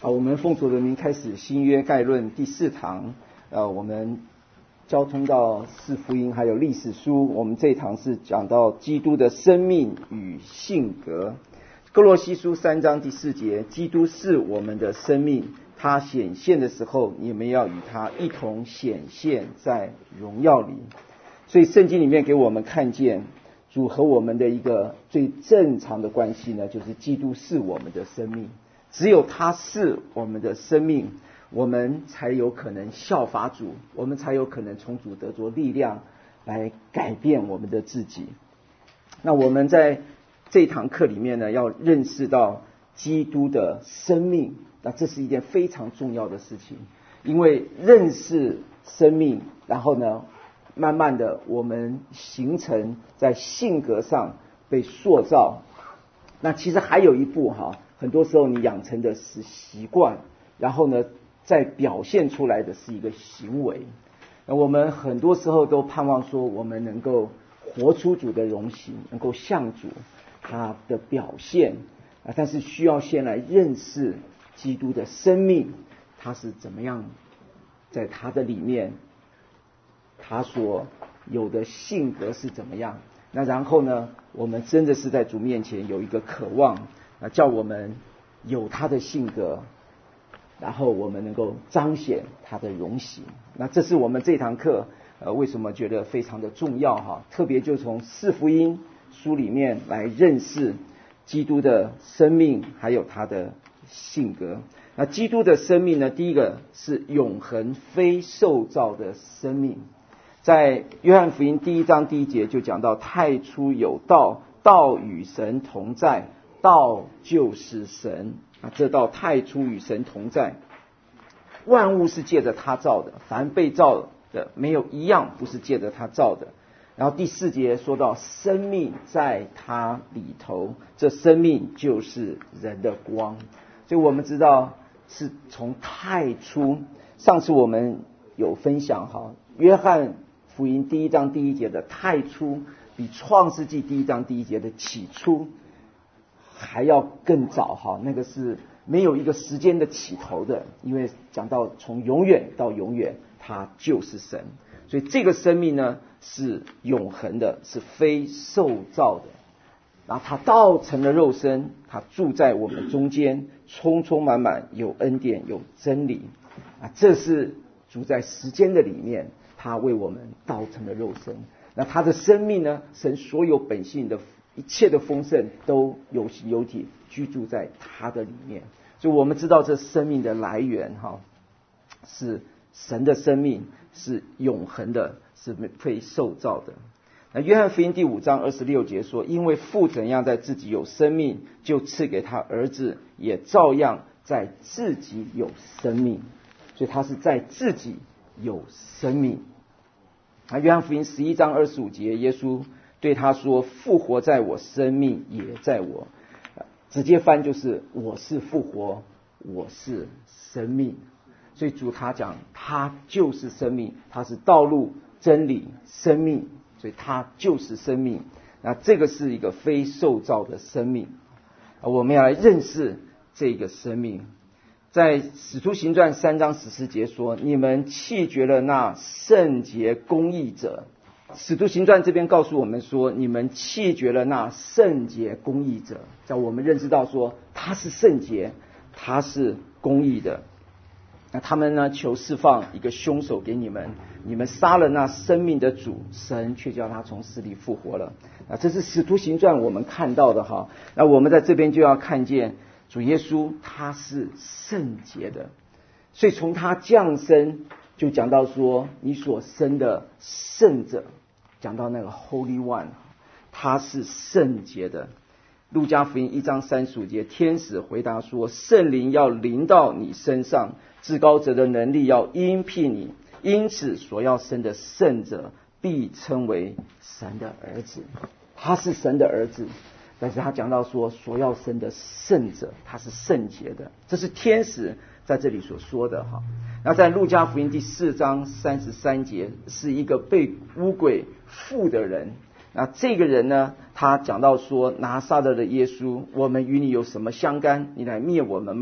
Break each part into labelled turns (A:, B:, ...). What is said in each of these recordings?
A: 好，我们奉主的名开始新约概论第4堂。我们交通到四福音还有历史书。我们这一堂是讲到基督的生命与性格。哥罗西书3章第4节，基督是我们的生命，他显现的时候，你们要与他一同显现在荣耀里。所以圣经里面给我们看见主和我们的一个最正常的关系呢，就是基督是我们的生命。只有他是我们的生命，我们才有可能效法主，我们才有可能从主得着力量来改变我们的自己。那我们在这堂课里面呢，要认识到基督的生命，那这是一件非常重要的事情。因为认识生命，然后呢慢慢的我们形成在性格上被塑造。那其实还有一步很多时候你养成的是习惯，然后呢再表现出来的是一个行为。我们很多时候都盼望说我们能够活出主的荣形，能够像主他的表现，但是需要先来认识基督的生命，他是怎么样在他的里面，他所有的性格是怎么样。那然后呢，我们真的是在主面前有一个渴望，叫我们有他的性格，然后我们能够彰显他的荣形。那这是我们这堂课为什么觉得非常的重要特别就从四福音书里面来认识基督的生命还有他的性格。那基督的生命呢，第一个是永恒非受造的生命。在约翰福音1章1节就讲到，太初有道，道与神同在，道就是神。这道太初与神同在，万物是借着他造的，凡被造的没有一样不是借着他造的。然后第4节说到生命在他里头，这生命就是人的光。所以我们知道是从太初，上次我们有分享约翰福音1章1节的太初比创世纪1章1节的起初还要更早那个是没有一个时间的起头的，因为讲到从永远到永远他就是神。所以这个生命呢是永恒的，是非受造的。然后他道成了肉身，他住在我们中间，充充满满，有恩典有真理。这是主在时间的里面，他为我们道成了肉身。那他的生命呢，神所有本性的一切的丰盛都有形有体居住在他的里面。所以我们知道这生命的来源是神的生命，是永恒的，是非受造的。那约翰福音5章26节说，因为父怎样在自己有生命，就赐给他儿子也照样在自己有生命。所以他是在自己有生命。约翰福音11章25节，耶稣对他说，复活在我，生命也在我。直接翻就是我是复活，我是生命。所以主他讲他就是生命，他是道路真理生命，所以他就是生命。那这个是一个非受造的生命，我们要来认识这个生命。在使徒行传3章14节说，你们弃绝了那圣洁公义者。使徒行传这边告诉我们说，你们弃绝了那圣洁公义者，叫我们认识到说他是圣洁，他是公义的。那他们呢求释放一个凶手给你们，你们杀了那生命的主，神却叫他从死里复活了。这是使徒行传我们看到的那我们在这边就要看见主耶稣他是圣洁的。所以从他降生就讲到说，你所生的圣者，讲到那个 Holy One， 他是圣洁的。路加福音1章35节，天使回答说，圣灵要临到你身上，至高者的能力要荫庇你，因此所要生的圣者必称为神的儿子。他是神的儿子，但是他讲到说所要生的圣者他是圣洁的，这是天使在这里所说的那在路加福音4章33节，是一个被污鬼附的人。那这个人呢，他讲到说，拿撒勒的耶稣，我们与你有什么相干？你来灭我们吗？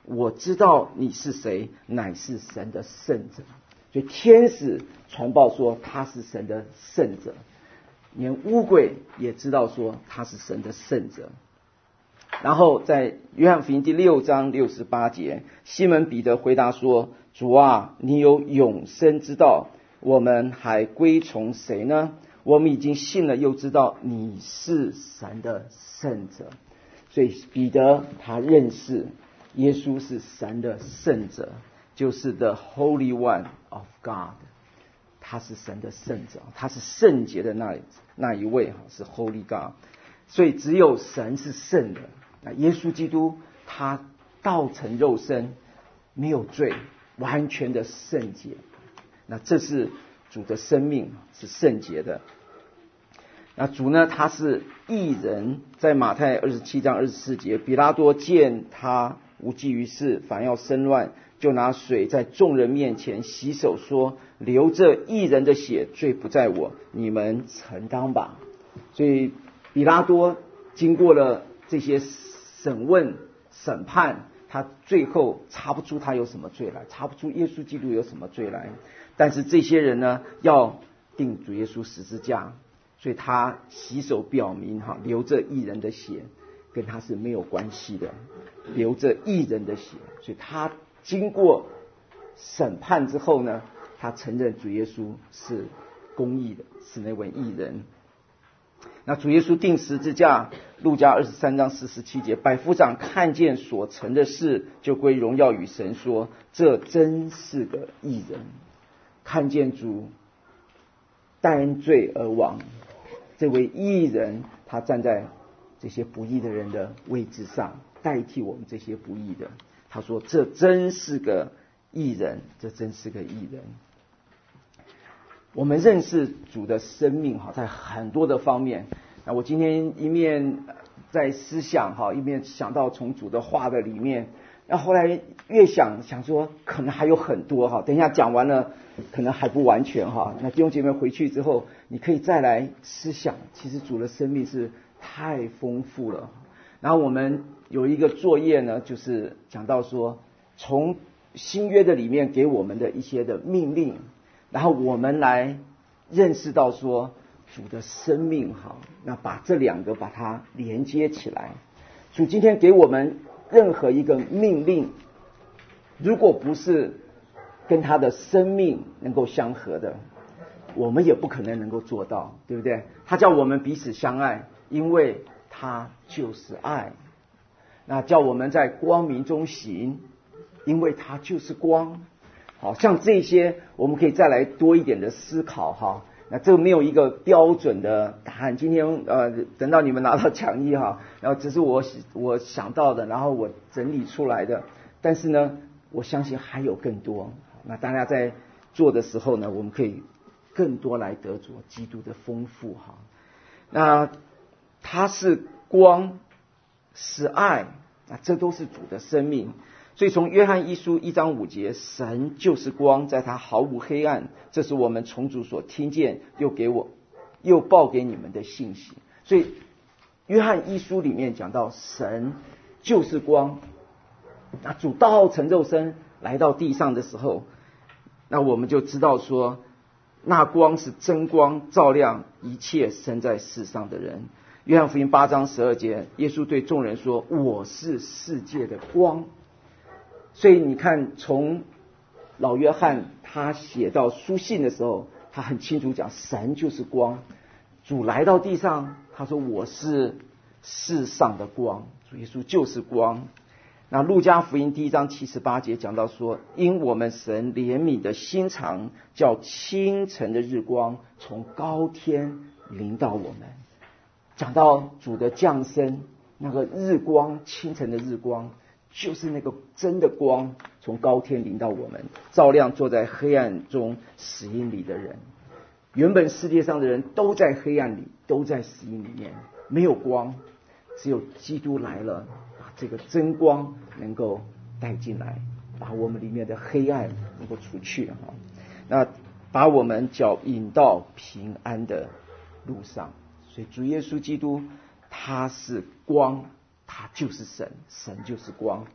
A: 我知道你是谁，乃是神的圣者。所以天使传报说他是神的圣者，连污鬼也知道说他是神的圣者。然后在约翰福音第6章68节，西门彼得回答说，主啊，你有永生之道，我们还归从谁呢？我们已经信了，又知道你是神的圣者。所以彼得他认识耶稣是神的圣者，就是 The Holy One of God， 他是神的圣者，他是圣洁的那一位，是 Holy God。 所以只有神是圣的。那耶稣基督他道成肉身，没有罪，完全的圣洁。那这是主的生命，是圣洁的。那主呢，他是义人。在马太27章24节，比拉多见他无济于事，反要生乱，就拿水在众人面前洗手，说，流这义人的血，罪不在我，你们承当吧。所以比拉多经过了这些审问审判，他最后查不出他有什么罪来，查不出耶稣基督有什么罪来。但是这些人呢，要定主耶稣十字架，所以他洗手表明流着义人的血跟他是没有关系的，流着义人的血。所以他经过审判之后呢，他承认主耶稣是公义的，是那位义人。那主耶稣钉十字架，路加23章47节，百夫长看见所成的事，就归荣耀与神，说，这真是个义人。看见主担罪而亡，这位义人他站在这些不义的人的位置上，代替我们这些不义的。他说，这真是个义人，这真是个义人。我们认识主的生命在很多的方面。那我今天一面在思想一面想到从主的话的里面，那后来越想说可能还有很多等一下讲完了可能还不完全那弟兄姐妹回去之后你可以再来思想，其实主的生命是太丰富了。然后我们有一个作业呢，就是讲到说从新约的里面给我们的一些的命令，然后我们来认识到说主的生命那把这两个把它连接起来。主今天给我们任何一个命令，如果不是跟他的生命能够相合的，我们也不可能能够做到，对不对？他叫我们彼此相爱，因为他就是爱。那叫我们在光明中行，因为他就是光。好像这些我们可以再来多一点的思考那这个没有一个标准的答案。今天等到你们拿到讲义然后这是我想到的，然后我整理出来的。但是呢，我相信还有更多。那大家在做的时候呢，我们可以更多来得着基督的丰富那他是光，是爱，那这都是主的生命。所以从约翰一书1章5节，神就是光，在他毫无黑暗，这是我们从主所听见又报给你们的信息。所以约翰一书里面讲到神就是光，那主道成肉身来到地上的时候，那我们就知道说那光是真光，照亮一切生在世上的人。约翰福音8章12节，耶稣对众人说，我是世界的光。所以你看，从老约翰他写到书信的时候，他很清楚讲神就是光。主来到地上，他说我是世上的光，主耶稣就是光。那路加福音1章78节讲到说，因我们神怜悯的心肠，叫清晨的日光从高天临到我们。讲到主的降生，那个日光，清晨的日光，就是那个真的光从高天临到我们，照亮坐在黑暗中死荫里的人。原本世界上的人都在黑暗里，都在死荫里面，没有光，只有基督来了，把这个真光能够带进来，把我们里面的黑暗能够除去那把我们脚引到平安的路上。所以主耶稣基督他是光，他就是神，神就是光。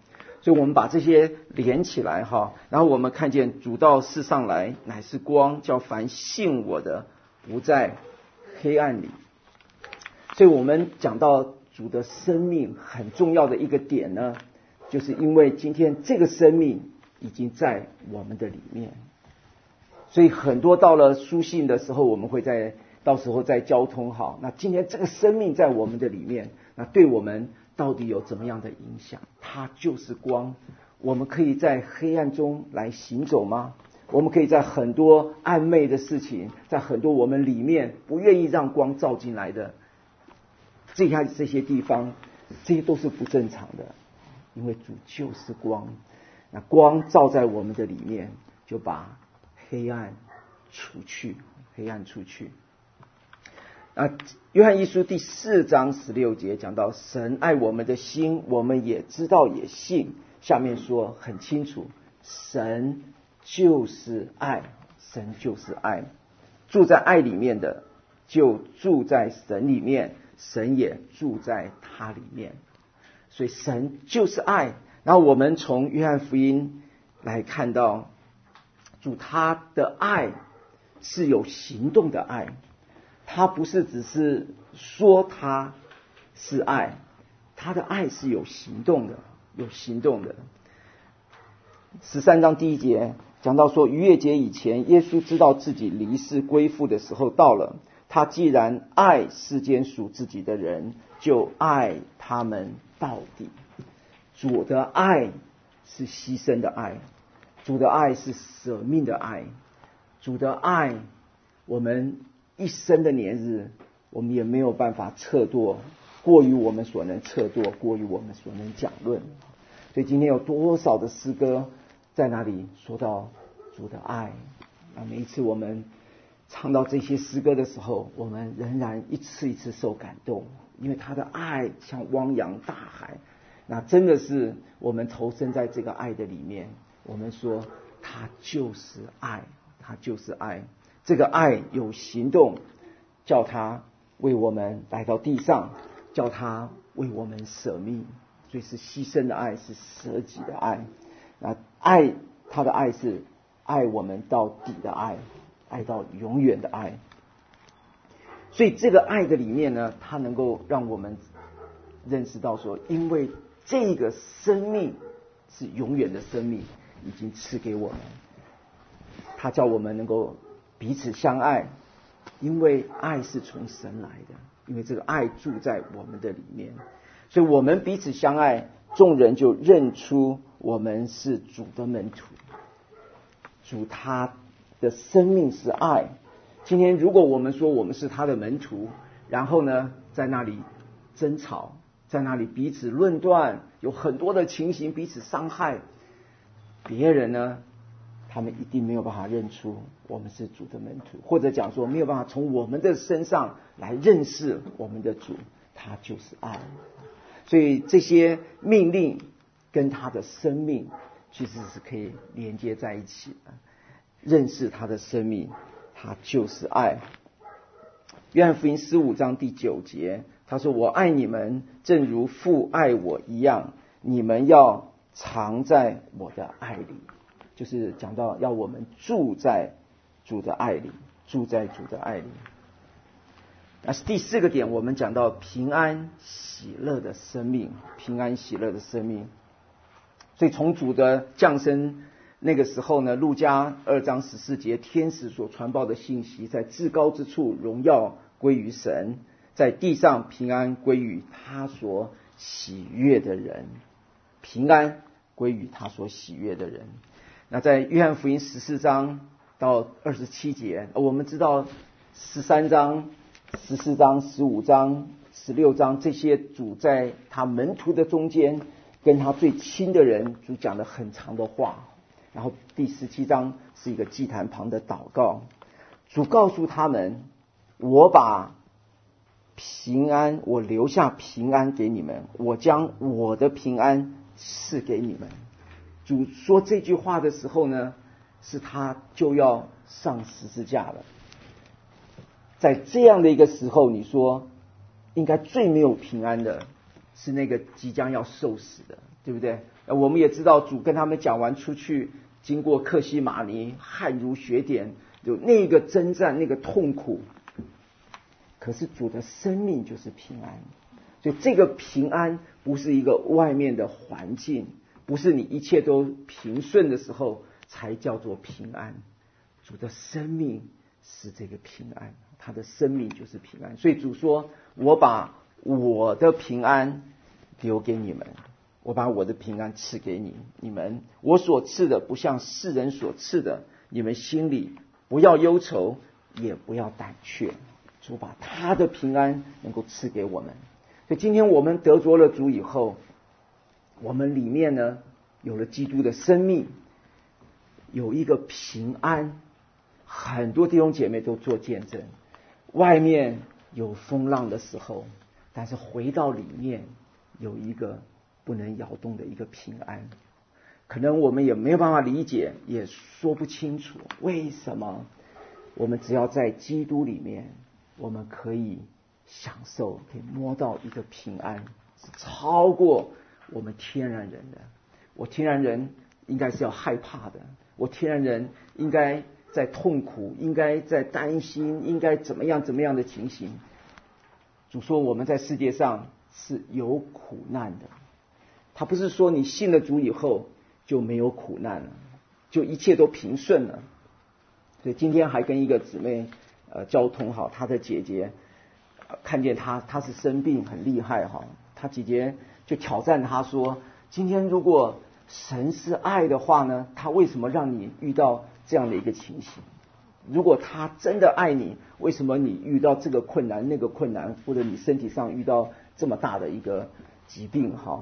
A: 所以我们把这些连起来哈，然后我们看见主到世上来乃是光，叫凡信我的不在黑暗里。所以我们讲到主的生命很重要的一个点呢，就是因为今天这个生命已经在我们的里面，所以很多到了书信的时候，我们会到时候再交通好。那今天这个生命在我们的里面，那对我们到底有怎么样的影响？它就是光。我们可以在黑暗中来行走吗？我们可以在很多暧昧的事情，在很多我们里面不愿意让光照进来的这些地方，这些都是不正常的，因为主就是光。那光照在我们的里面，就把黑暗除去，黑暗出去。约翰一书第4章16节讲到，神爱我们的心，我们也知道也信。下面说很清楚，神就是爱，神就是爱。住在爱里面的，就住在神里面，神也住在他里面。所以神就是爱。然后我们从约翰福音来看到，主他的爱是有行动的爱，他不是只是说他是爱，他的爱是有行动的，有行动的。13章第1节讲到说，逾越节以前，耶稣知道自己离世归父的时候到了，他既然爱世间属自己的人，就爱他们到底。主的爱是牺牲的爱，主的爱是舍命的爱，主的爱我们一生的年日，我们也没有办法测度，过于我们所能测度，过于我们所能讲论。所以今天有多少的诗歌在那里说到主的爱，每一次我们唱到这些诗歌的时候，我们仍然一次一次受感动，因为他的爱像汪洋大海。那真的是我们投身在这个爱的里面，我们说他就是爱，他就是爱。这个爱有行动，叫他为我们来到地上，叫他为我们舍命，所以是牺牲的爱，是舍己的爱。那爱，他的爱是爱我们到底的爱，爱到永远的爱。所以这个爱的里面呢，它能够让我们认识到说，因为这个生命是永远的生命，已经赐给我们，他叫我们能够彼此相爱，因为爱是从神来的，因为这个爱住在我们的里面，所以我们彼此相爱，众人就认出我们是主的门徒。主他的生命是爱。今天如果我们说我们是他的门徒，然后呢在那里争吵，在那里彼此论断，有很多的情形彼此伤害，别人呢他们一定没有办法认出我们是主的门徒，或者讲说没有办法从我们的身上来认识我们的主，他就是爱。所以这些命令跟他的生命其实是可以连接在一起的，认识他的生命，他就是爱。约翰福音15章第9节他说，我爱你们正如父爱我一样，你们要藏在我的爱里。就是讲到要我们住在主的爱里，住在主的爱里。那是第4个点，我们讲到平安喜乐的生命，平安喜乐的生命。所以从主的降生那个时候呢，路加2章14节，天使所传报的信息，在至高之处荣耀归于神，在地上平安归于他所喜悦的人，平安归于他所喜悦的人。那在约翰福音14章到27节，我们知道13章、14章、15章、16章这些主在他门徒的中间跟他最亲的人主讲了很长的话，然后第17章是一个祭坛旁的祷告，主告诉他们，我把平安，我留下平安给你们，我将我的平安赐给你们。主说这句话的时候呢，是他就要上十字架了。在这样的一个时候，你说应该最没有平安的是那个即将要受死的， 对不对？我们也知道主跟他们讲完出去，经过客西马尼，汗如雪点，有那个征战，那个痛苦。可是主的生命就是平安，所以这个平安不是一个外面的环境，不是你一切都平顺的时候才叫做平安。主的生命是这个平安，他的生命就是平安。所以主说，我把我的平安留给你们，我把我的平安赐给你们，我所赐的不像世人所赐的，你们心里不要忧愁，也不要胆怯。主把他的平安能够赐给我们。所以今天我们得着了主以后，我们里面呢有了基督的生命，有一个平安。很多弟兄姐妹都做见证，外面有风浪的时候，但是回到里面有一个不能摇动的一个平安。可能我们也没有办法理解，也说不清楚为什么我们只要在基督里面，我们可以享受，可以摸到一个平安，是超过我们天然人的。我天然人应该是要害怕的，我天然人应该在痛苦，应该在担心，应该怎么样的情形。主说我们在世界上是有苦难的，他不是说你信了主以后就没有苦难了，就一切都平顺了。所以今天还跟一个姊妹交通好，她的姐姐看见她是生病很厉害哈，她姐姐就挑战她说，今天如果神是爱的话呢，他为什么让你遇到这样的一个情形？如果他真的爱你，为什么你遇到这个困难那个困难，或者你身体上遇到这么大的一个疾病哈？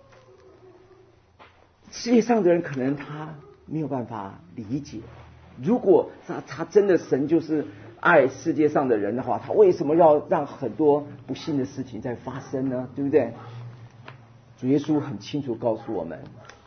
A: 世界上的人可能他没有办法理解，如果他真的神就是爱世界上的人的话，他为什么要让很多不幸的事情在发生呢？对不对？主耶稣很清楚告诉我们，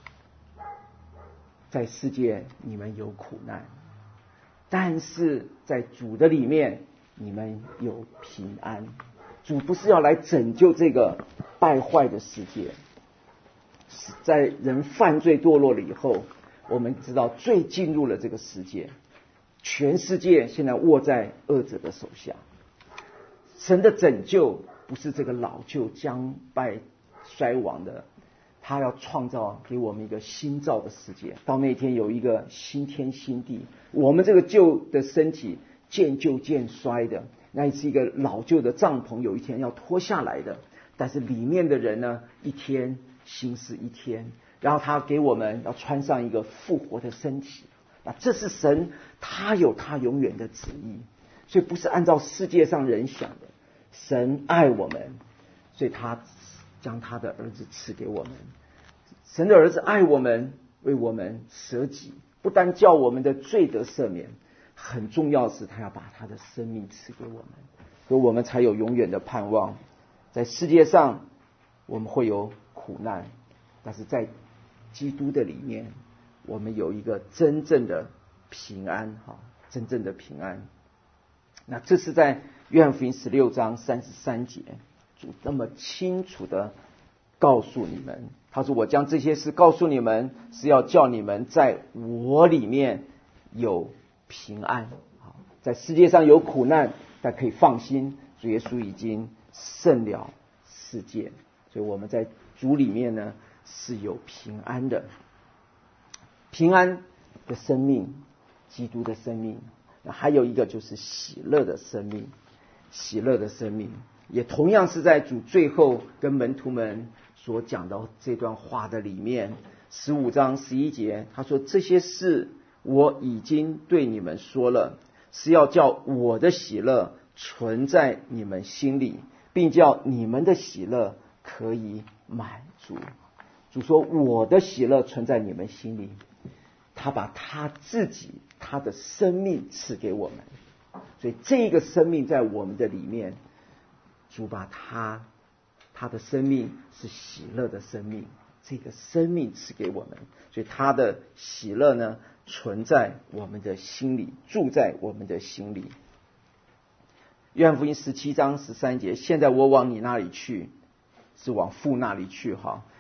A: 在世界你们有苦难，但是在主的里面你们有平安。主不是要来拯救这个败坏的世界，在人犯罪堕落了以后，我们知道罪进入了这个世界，全世界现在握在恶者的手下。神的拯救不是这个老旧将败衰亡的，他要创造给我们一个新造的世界，到那天有一个新天新地。我们这个旧的身体渐旧渐衰的，那是一个老旧的帐篷，有一天要脱下来的。但是里面的人呢，一天新似一天，然后他给我们要穿上一个复活的身体。那这是神他有他永远的旨意，所以不是按照世界上人想的。神爱我们，所以他将他的儿子赐给我们。神的儿子爱我们，为我们舍己，不但叫我们的罪得赦免，很重要是他要把他的生命赐给我们，所以我们才有永远的盼望。在世界上我们会有苦难，但是在基督的里面，我们有一个真正的平安，真正的平安。那这是在约翰福音16章33节，主这么清楚的告诉你们，他说，我将这些事告诉你们，是要叫你们在我里面有平安。在世界上有苦难，但可以放心，主耶稣已经胜了世界。所以我们在主里面呢是有平安的，平安的生命，基督的生命。还有一个就是喜乐的生命，喜乐的生命也同样是在主最后跟门徒们所讲的这段话的里面，15章11节，他说，这些事我已经对你们说了，是要叫我的喜乐存在你们心里，并叫你们的喜乐可以满足。主说我的喜乐存在你们心里，他把他自己他的生命赐给我们，所以这个生命在我们的里面，主把他的生命是喜乐的生命，这个生命赐给我们，所以他的喜乐呢存在我们的心里，住在我们的心里。约翰福音17章13节，现在我往你那里去，是往父那里去哈。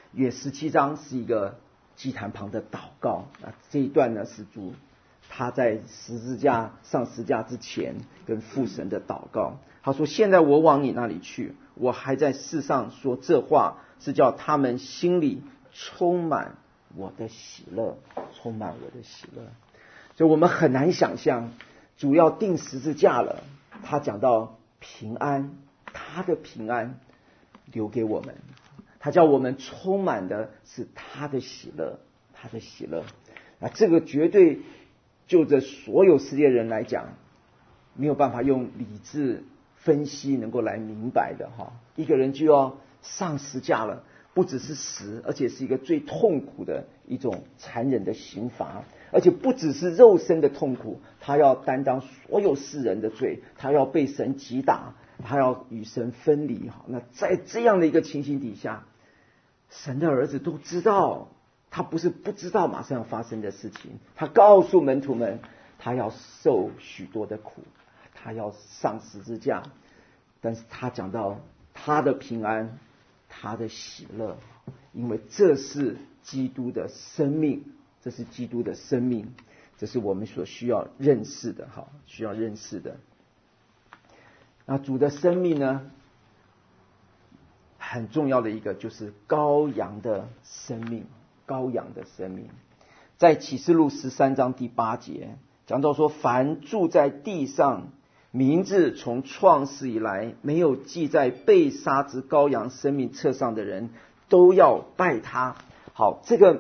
A: 约17章是一个祭坛旁的祷告。这一段呢是主他在上十字架之前跟父神的祷告。他说：现在我往你那里去，我还在世上说这话，是叫他们心里充满我的喜乐，充满我的喜乐。所以我们很难想象，主要钉十字架了，他讲到平安，他的平安留给我们，他叫我们充满的是他的喜乐，他的喜乐。这个绝对就着所有世界人来讲，没有办法用理智分析能够来明白的哈。一个人就要上十字架了，不只是死，而且是一个最痛苦的一种残忍的刑罚，而且不只是肉身的痛苦，他要担当所有世人的罪，他要被神击打，他要与神分离。那在这样的一个情形底下，神的儿子都知道，他不是不知道马上要发生的事情，他告诉门徒们，他要受许多的苦，他要上十字架，但是他讲到他的平安，他的喜乐，因为这是基督的生命，这是基督的生命，这是我们所需要认识的，需要认识的。那主的生命呢，很重要的一个就是羔羊的生命，羔羊的生命。在启示录13章第8节讲到说，凡住在地上，名字从创世以来没有记在被杀之羔羊生命册上的人，都要拜他。好，这个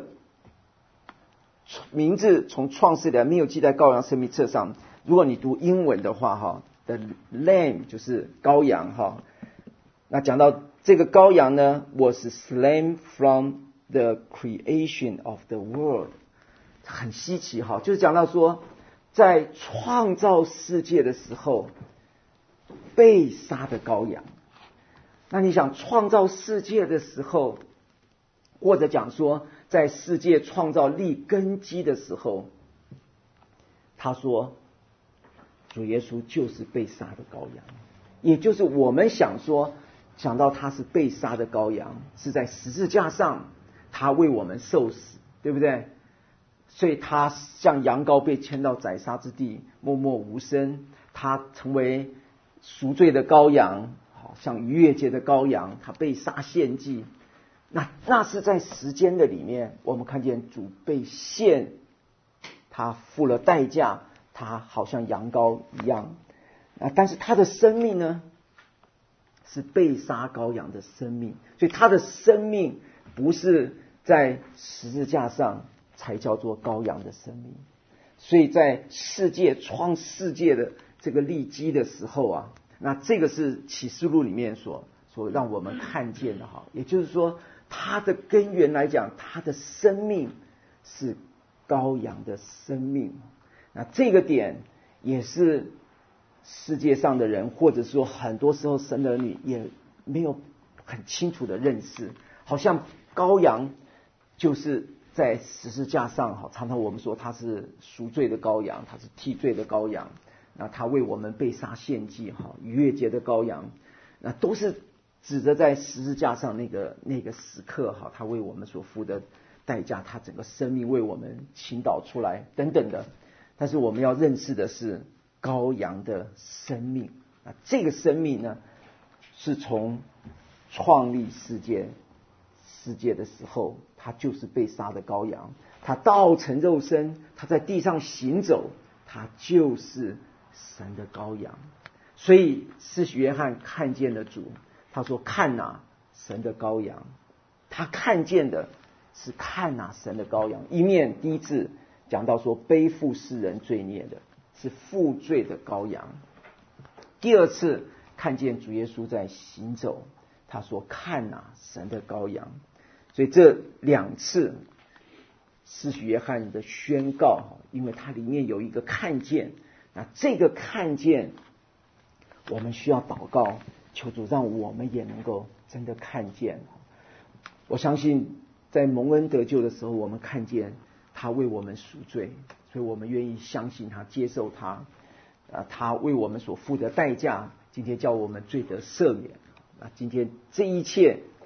A: 名字从创世以来没有记在羔羊生命册上，如果你读英文的话，the lamb 就是羔羊。那讲到这个羔羊呢 was slain from the creation of the world， 很稀奇就是讲到说，在创造世界的时候被杀的羔羊。那你想创造世界的时候，或者讲说在世界创造立根基的时候，他说主耶稣就是被杀的羔羊，也就是我们想到他是被杀的羔羊，是在十字架上他为我们受死，对不对？所以他像羊羔被牵到宰杀之地，默默无声，他成为赎罪的羔羊，像逾越节的羔羊，他被杀献祭。那是在时间的里面，我们看见主被献，他付了代价，他好像羊羔一样。但是他的生命呢，是被杀羔羊的生命，所以他的生命不是在十字架上才叫做羔羊的生命。所以在创世界的这个立基的时候那这个是启示录里面所让我们看见的也就是说，他的根源来讲，他的生命是羔羊的生命。那这个点也是世界上的人，或者说很多时候神的儿女也没有很清楚的认识，好像羔羊就是在十字架上常常我们说他是赎罪的羔羊，他是替罪的羔羊，那他为我们被杀献祭逾越节的羔羊，那都是指着在十字架上那个时刻他为我们所付的代价，他整个生命为我们倾倒出来等等的。但是我们要认识的是羔羊的生命，这个生命呢，是从创立世界的时候，他就是被杀的羔羊，他道成肉身，他在地上行走，他就是神的羔羊。所以施洗约翰看见了主，他说看哪，神的羔羊。他看见的是看哪，神的羔羊。一面第一次讲到说背负世人罪孽的是负罪的羔羊，第二次看见主耶稣在行走，他说看哪，神的羔羊。所以这两次施洗约翰的宣告，因为它里面有一个看见，那这个看见我们需要祷告，求主让我们也能够真的看见。我相信在蒙恩得救的时候，我们看见他为我们赎罪，所以我们愿意相信他，接受他，他为我们所付的代价，今天叫我们罪得赦免。今天这一切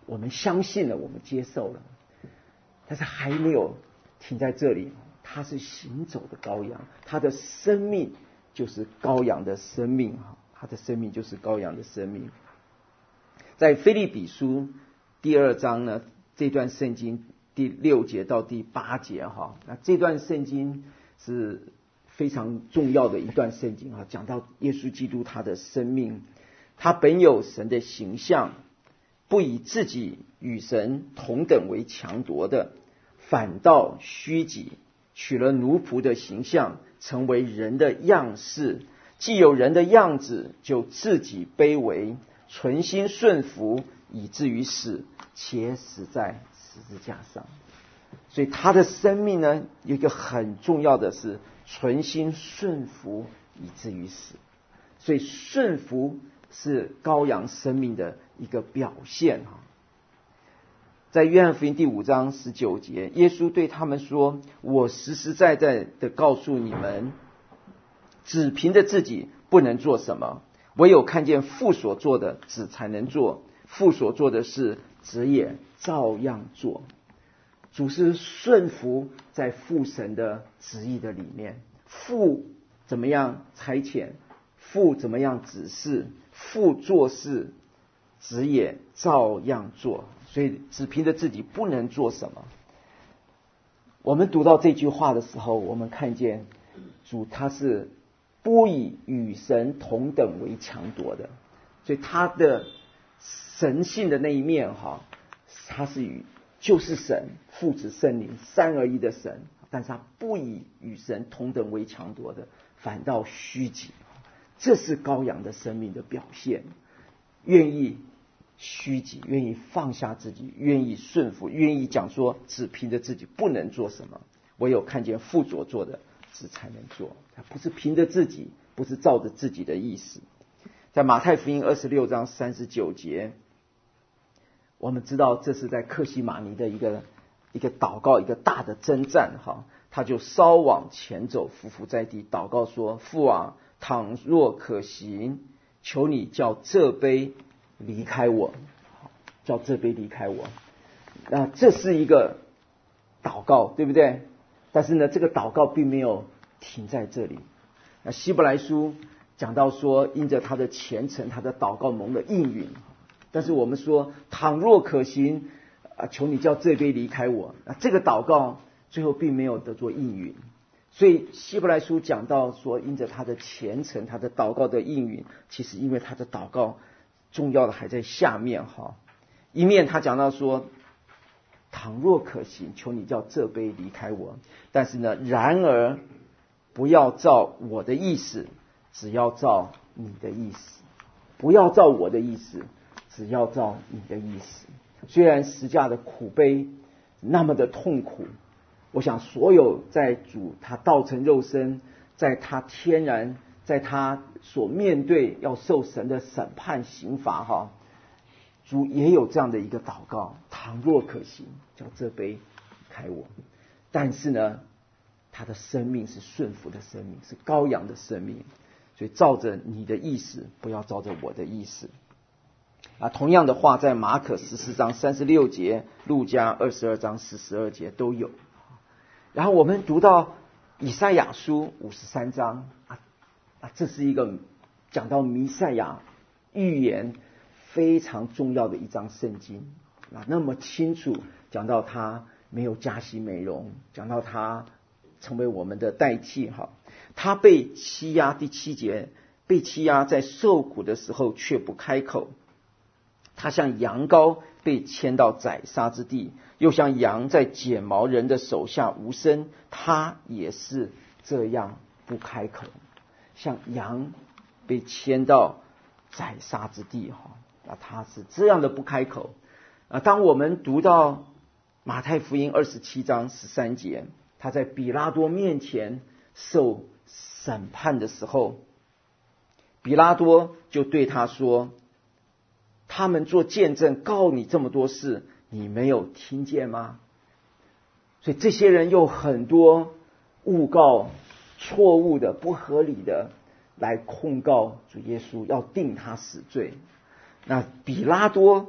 A: 我们相信了，我们接受了，但是还没有停在这里。他是行走的羔羊，他的生命就是羔羊的生命，他的生命就是羔羊的生命。在腓立比书第2章呢，这段圣经第6节到第8节那这段圣经是非常重要的一段圣经讲到耶稣基督他的生命，他本有神的形象，不以自己与神同等为强夺的，反倒虚己，取了奴仆的形象，成为人的样式。既有人的样子，就自己卑微，存心顺服，以至于死，且死在十字架上。所以他的生命呢，有一个很重要的是存心顺服，以至于死。所以顺服是羔羊生命的一个表现。在约翰福音第5章19节，耶稣对他们说：我实实在在的告诉你们，只凭着自己不能做什么，唯有看见父所做的，子才能做。父所做的事，子也照样做。主是顺服在父神的旨意的里面，父怎么样差遣，父怎么样指示，父做事，子也照样做。所以只凭着自己不能做什么。我们读到这句话的时候，我们看见主他是不以与神同等为强夺的，所以他的神性的那一面他是就是神父子圣灵三而一的神，但是他不以与神同等为强夺的，反倒虚己。这是羔羊的生命的表现，愿意虚己，愿意放下自己，愿意顺服，愿意讲说只凭着自己不能做什么，唯有看见父所做的，子才能做。他不是凭着自己，不是照着自己的意思。在马太福音26章39节，我们知道这是在客西马尼的一个祷告，一个大的征战他就稍往前走，匍匐在地祷告说：父啊，倘若可行，求你叫这杯离开我，叫这杯离开我。那这是一个祷告，对不对？但是呢，这个祷告并没有停在这里。那希伯来书讲到说，因着他的虔诚，他的祷告蒙了应允。但是我们说，倘若可行，求你叫这杯离开我。那这个祷告最后并没有得做应允。所以希伯来书讲到说，因着他的虔诚，他的祷告的应允，其实因为他的祷告重要的还在下面一面他讲到说，倘若可行，求你叫这杯离开我。但是呢，然而不要照我的意思，只要照你的意思。不要照我的意思，只要照你的意思。虽然十架的苦悲那么的痛苦，我想所有在主他道成肉身，在他天然，在他所面对要受神的审判刑罚主也有这样的一个祷告：倘若可行，叫这杯离开我。但是呢，他的生命是顺服的生命，是羔羊的生命，所以照着你的意思，不要照着我的意思。同样的话在马可14章36节、路加22章42节都有。然后我们读到以赛亚书53章这是一个讲到弥赛亚预言非常重要的一章圣经那么清楚讲到他没有加息美容，讲到他成为我们的代替他被欺压，第7节，被欺压在受苦的时候却不开口。他像羊羔被牵到宰杀之地，又像羊在剪毛人的手下无声，他也是这样不开口。像羊被牵到宰杀之地他是这样的不开口当我们读到马太福音27章13节，他在比拉多面前受审判的时候，比拉多就对他说：他们做见证告你这么多事，你没有听见吗？所以这些人有很多诬告错误的、不合理的来控告主耶稣，要定他死罪。那比拉多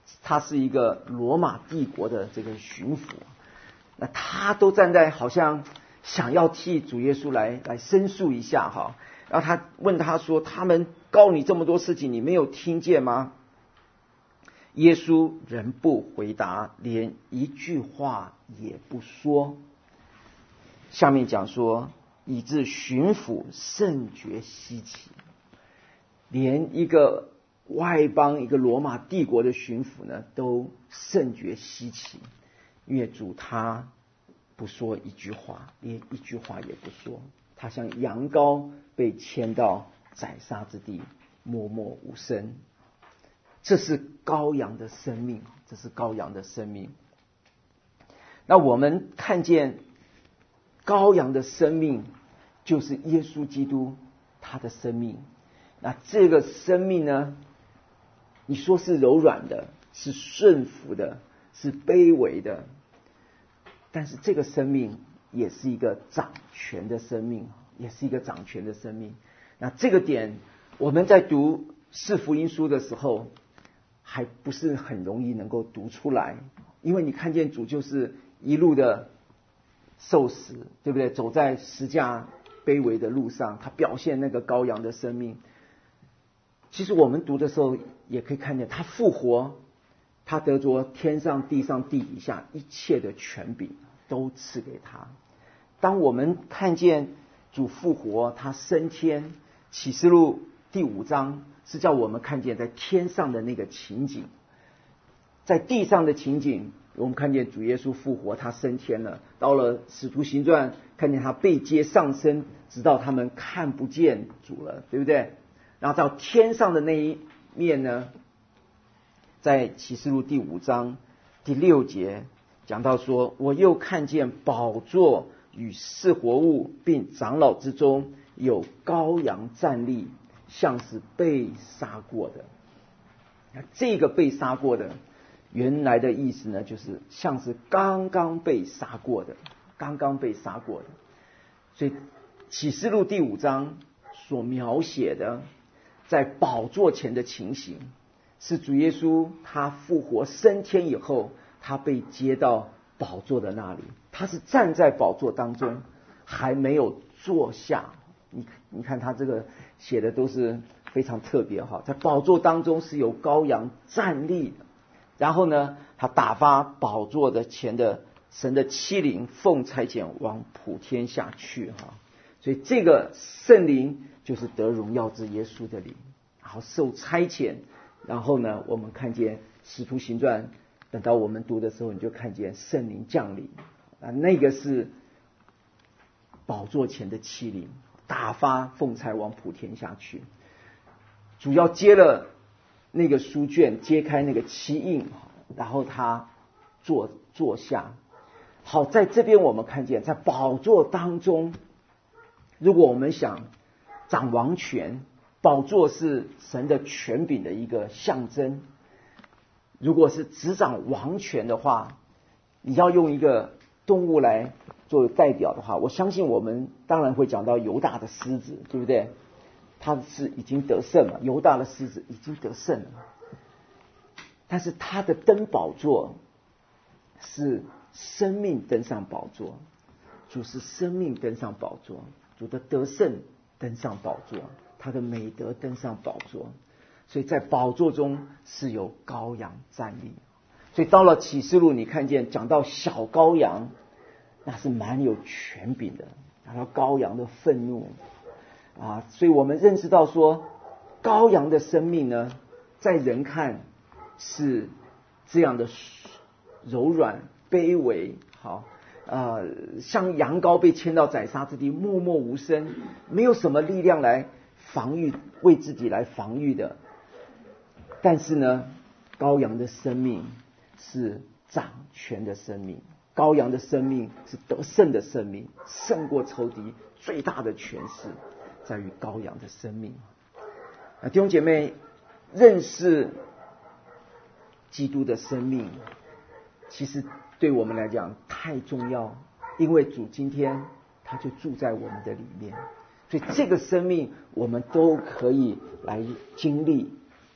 A: 他是一个罗马帝国的这个巡抚，那他都站在好像想要替主耶稣来申诉一下哈。然后他问他说：“他们告你这么多事情，你没有听见吗？”耶稣仍不回答，连一句话也不说。下面讲说，以致巡抚甚觉稀奇，连一个外邦一个罗马帝国的巡抚呢，都甚觉稀奇，因为主他不说一句话，连一句话也不说。他像羊羔被牵到宰杀之地，默默无声。这是羔羊的生命，这是羔羊的生命。那我们看见羔羊的生命，就是耶稣基督他的生命。那这个生命呢，你说是柔软的，是顺服的，是卑微的，但是这个生命也是一个掌权的生命，也是一个掌权的生命。那这个点我们在读四福音书的时候还不是很容易能够读出来，因为你看见主就是一路的受死，对不对？走在十架卑微的路上，他表现那个羔羊的生命。其实我们读的时候也可以看见他复活，他得着天上地上地底下一切的权柄都赐给他。当我们看见主复活，他升天，启示录第5章是叫我们看见在天上的那个情景，在地上的情景我们看见主耶稣复活，他升天了。到了使徒行传看见他被接上升，直到他们看不见主了，对不对？然后到天上的那一面呢，在启示录第5章第6节讲到说，我又看见宝座与四活物并长老之中有羔羊站立，像是被杀过的。这个被杀过的原来的意思呢，就是像是刚刚被杀过的，刚刚被杀过的。所以启示录第5章所描写的在宝座前的情形，是主耶稣他复活升天以后，他被接到宝座的那里，他是站在宝座当中，还没有坐下。你看他这个写的都是非常特别哈，在宝座当中是有羔羊站立的，然后呢，他打发宝座的前的神的7灵奉差遣往普天下去哈。所以这个圣灵就是得荣耀之耶稣的灵，然后受差遣。然后呢，我们看见使徒行传，等到我们读的时候，你就看见圣灵降临啊，那个是宝座前的7灵打发奉差往普天下去。主要接了那个书卷，揭开那个7印，然后他坐下。好，在这边我们看见，在宝座当中，如果我们想掌王权，宝座是神的权柄的一个象征。如果是执掌王权的话，你要用一个动物来作为代表的话，我相信我们当然会讲到犹大的狮子，对不对？他是已经得胜了，犹大的狮子已经得胜了。但是他的登宝座是生命登上宝座，主是生命登上宝座，主的得胜登上宝座，他的美德登上宝座。所以在宝座中是有羔羊站立。所以到了启示录，你看见讲到小羔羊，那是蛮有权柄的，讲到羔羊的愤怒啊。所以我们认识到说，羔羊的生命呢，在人看是这样的柔软卑微，好像羊羔被牵到宰杀之地，默默无声，没有什么力量来防御，为自己来防御的。但是呢，羔羊的生命是掌权的生命，羔羊的生命是得胜的生命，胜过仇敌最大的权势在于羔羊的生命。弟兄姐妹，认识基督的生命其实对我们来讲太重要，因为主今天他就住在我们的里面，所以这个生命我们都可以来经历，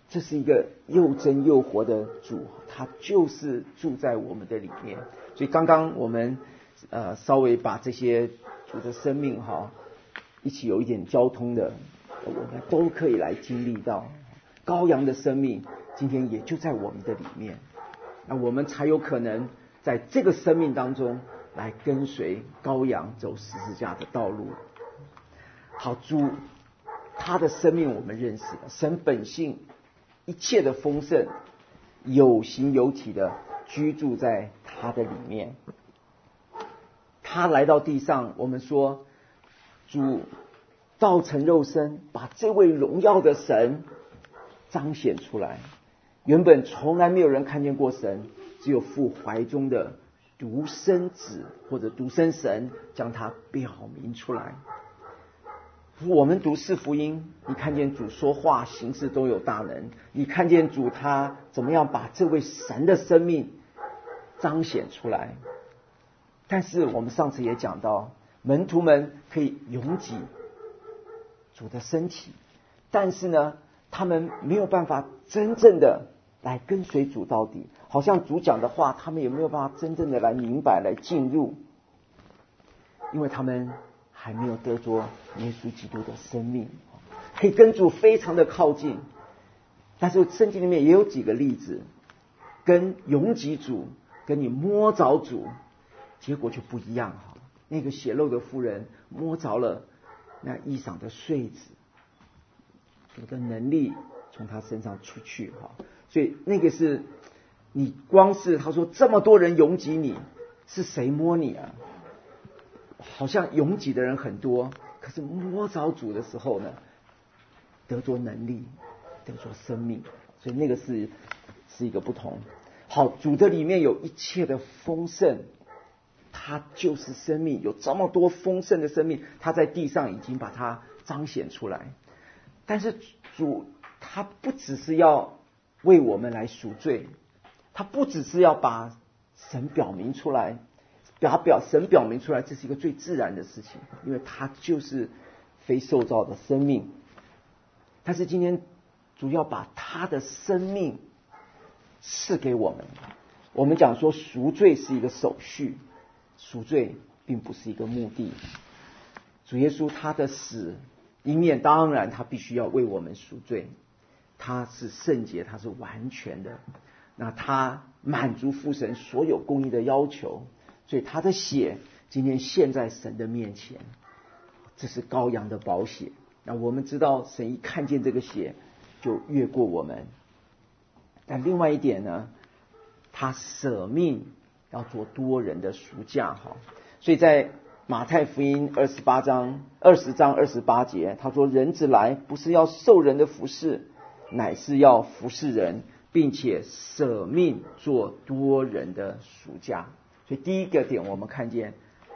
A: 这是一个又真又活的主，他就是住在我们的里面。所以刚刚我们稍微把这些主的生命一起有一点交通的，我们都可以来经历到羔羊的生命，今天也就在我们的里面。那我们才有可能在这个生命当中来跟随羔羊走十字架的道路。好，主他的生命我们认识了，神本性一切的丰盛，有形有体的居住在他的里面。他来到地上，我们说主道成肉身，把这位荣耀的神彰显出来。原本从来没有人看见过神，只有父怀中的独生子或者独生神将他表明出来。我们读四福音，你看见主说话行事都有大能，你看见主他怎么样把这位神的生命彰显出来。但是我们上次也讲到，门徒们可以拥挤主的身体，但是呢，他们没有办法真正的来跟随主到底，好像主讲的话他们也没有办法真正的来明白来进入，因为他们还没有得着耶稣基督的生命，可以跟主非常的靠近。但是圣经里面也有几个例子，跟拥挤主跟你摸着主结果就不一样。那个血漏的妇人摸着了那衣裳的穗子，主的能力从他身上出去。所以那个是你光是他说这么多人拥挤你，是谁摸你啊？好像拥挤的人很多，可是摸着主的时候呢，得着能力，得着生命。所以那个是一个不同。好，主的里面有一切的丰盛，他就是生命，有这么多丰盛的生命，他在地上已经把它彰显出来。但是主他不只是要为我们来赎罪，他不只是要把神表明出来，神表明出来，这是一个最自然的事情，因为他就是非受造的生命。但是今天主要把他的生命赐给我们。我们讲说赎罪是一个手续，赎罪并不是一个目的。主耶稣他的死，一面当然他必须要为我们赎罪，他是圣洁，他是完全的，那他满足父神所有公义的要求，所以他的血今天献在神的面前，这是羔羊的宝血。那我们知道神一看见这个血就越过我们。但另外一点呢，他舍命要做多人的赎价。所以在马太福音20章28节，他说人子来不是要受人的服事，乃是要服事人，并且舍命做多人的赎价。所以第一个点我们看见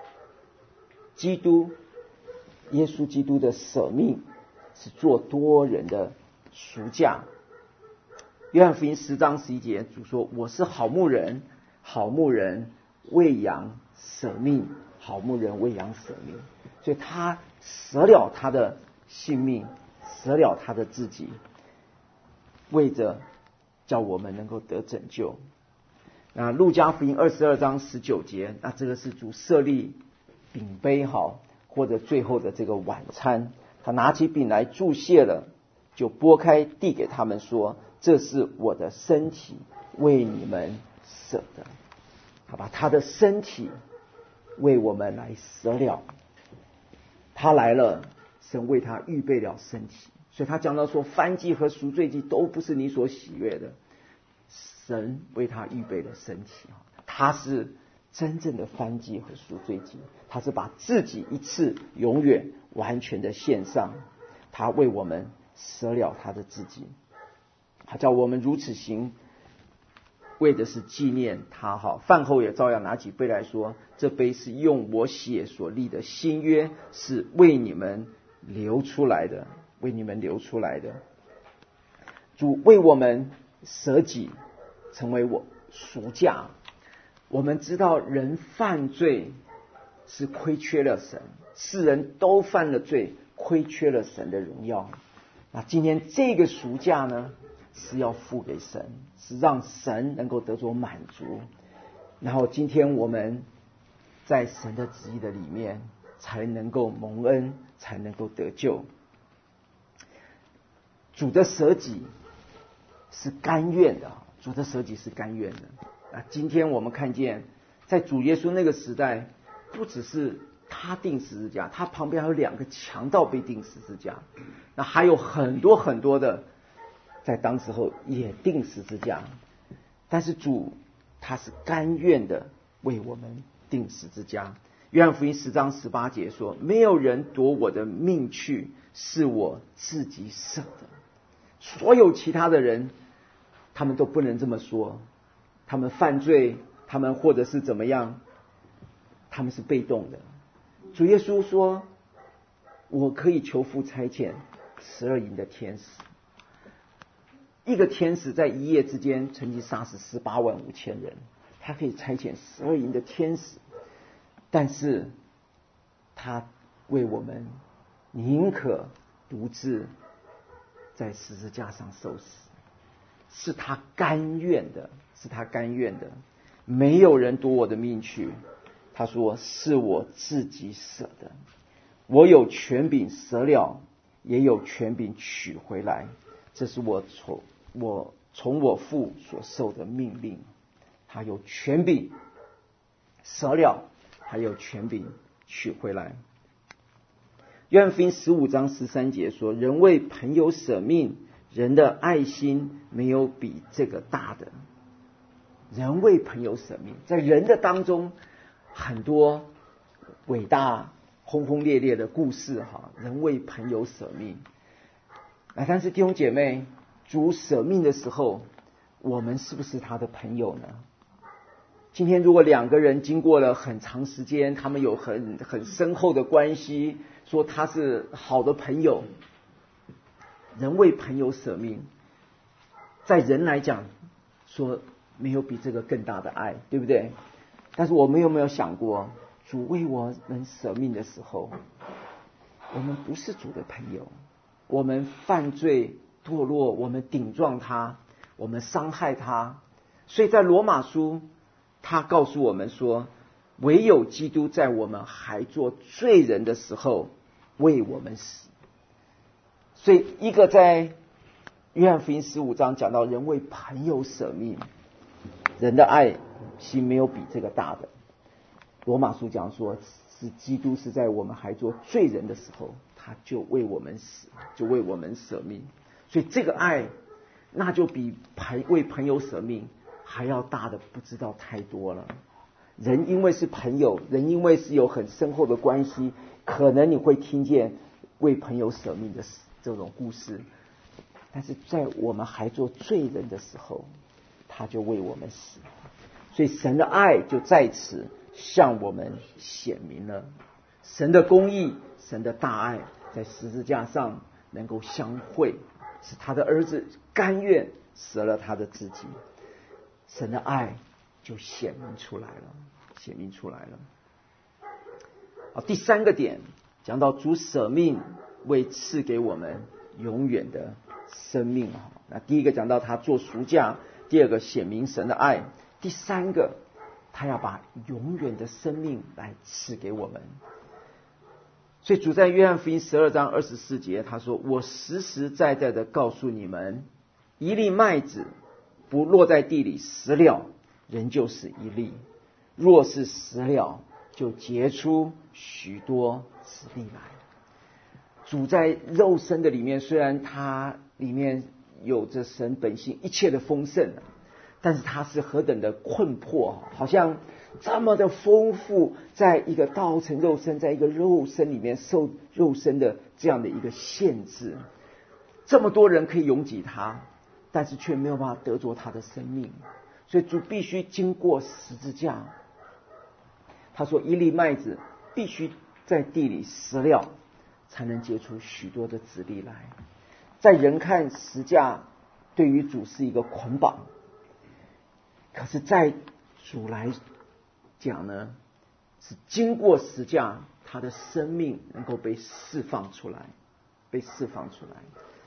A: 耶稣基督的舍命是做多人的赎价。约翰福音10章11节，主说我是好牧人，好牧人为羊舍命，好牧人为羊舍命。所以他舍了他的性命，舍了他的自己，为着叫我们能够得拯救。那路加福音22章19节，那这个是主设立饼杯或者最后的这个晚餐，他拿起饼来祝谢了，就拨开递给他们说，这是我的身体，为你们舍的。他把他的身体为我们来舍了，他来了，神为他预备了身体。所以他讲到说，燔祭和赎罪祭都不是你所喜悦的，神为他预备了身体。他是真正的燔祭和赎罪祭，他是把自己一次永远完全的献上，他为我们舍了他的自己，他叫我们如此行，为的是纪念他。饭后也照样拿起杯来说，这杯是用我血所立的新约，是为你们流出来的，为你们流出来的。主为我们舍己，成为我赎价。我们知道人犯罪是亏缺了神，世人都犯了罪，亏缺了神的荣耀。那今天这个赎价呢， 是要付给神，是让神能够得着满足。然后今天我们在神的旨意的里面，才能够蒙恩，才能够得救。主的舍己是甘愿的，主的舍己是甘愿的。今天我们看见，在主耶稣那个时代，不只是他钉十字架，他旁边还有2个强盗被钉十字架，那还有很多很多的在当时候也钉十字架。但是主他是甘愿的为我们钉十字架。约翰福音10章18节说，没有人夺我的命去，是我自己舍的。所有其他的人他们都不能这么说，他们犯罪，他们或者是怎么样，他们是被动的。主耶稣说，我可以求父差遣12营的天使。一个天使在一夜之间曾经杀死18万5千人，他可以差遣12营的天使，但是他为我们宁可独自在十字架上受死，是他甘愿的，是他甘愿的。没有人夺我的命去，他说是我自己舍的。我有权柄舍了，也有权柄取回来，这是我从我父所受的命令。他有权柄舍了，还有权柄取回来。约翰福音15章13节说，人为朋友舍命，人的爱心没有比这个大的。人为朋友舍命，在人的当中很多伟大轰轰烈烈的故事，人为朋友舍命。但是弟兄姐妹，主舍命的时候，我们是不是他的朋友呢？今天如果2个人经过了很长时间，他们有很深厚的关系，说他是好的朋友，人为朋友舍命，在人来讲说没有比这个更大的爱，对不对？但是我们有没有想过，主为我们舍命的时候，我们不是主的朋友，我们犯罪堕落，我们顶撞他，我们伤害他。所以在罗马书他告诉我们说，唯有基督在我们还做罪人的时候为我们死。所以一个在约翰福音15章讲到人为朋友舍命，人的爱心没有比这个大的。罗马书讲说，是基督是在我们还做罪人的时候，他就为我们死，就为我们舍命。所以这个爱那就比为朋友舍命还要大的不知道太多了。人因为是朋友，人因为是有很深厚的关系，可能你会听见为朋友舍命的这种故事，但是在我们还做罪人的时候，他就为我们死。所以神的爱就在此向我们显明了，神的公义，神的大爱在十字架上能够相会，使他的儿子甘愿舍了他的自己，神的爱就显明出来了，显明出来了。第3个点讲到主舍命为赐给我们永远的生命。那第一个讲到他做赎价，第2个显明神的爱，第3个他要把永远的生命来赐给我们。所以主在约翰福音12章24节他说，我实实在在的告诉你们，一粒麦子不落在地里死了，仍旧是一粒；若是死了，就结出许多子粒来。主在肉身的里面，虽然他里面有着神本性一切的丰盛，但是他是何等的困迫，好像这么的丰富，在一个道成肉身，在一个肉身里面受肉身的这样的一个限制，这么多人可以拥挤他，但是却没有办法得着他的生命。所以主必须经过十字架。他说一粒麦子必须在地里死了，才能结出许多的子粒来。在人看十字架对于主是一个捆绑，可是在主来讲呢，是经过十字架，他的生命能够被释放出来，被释放出来。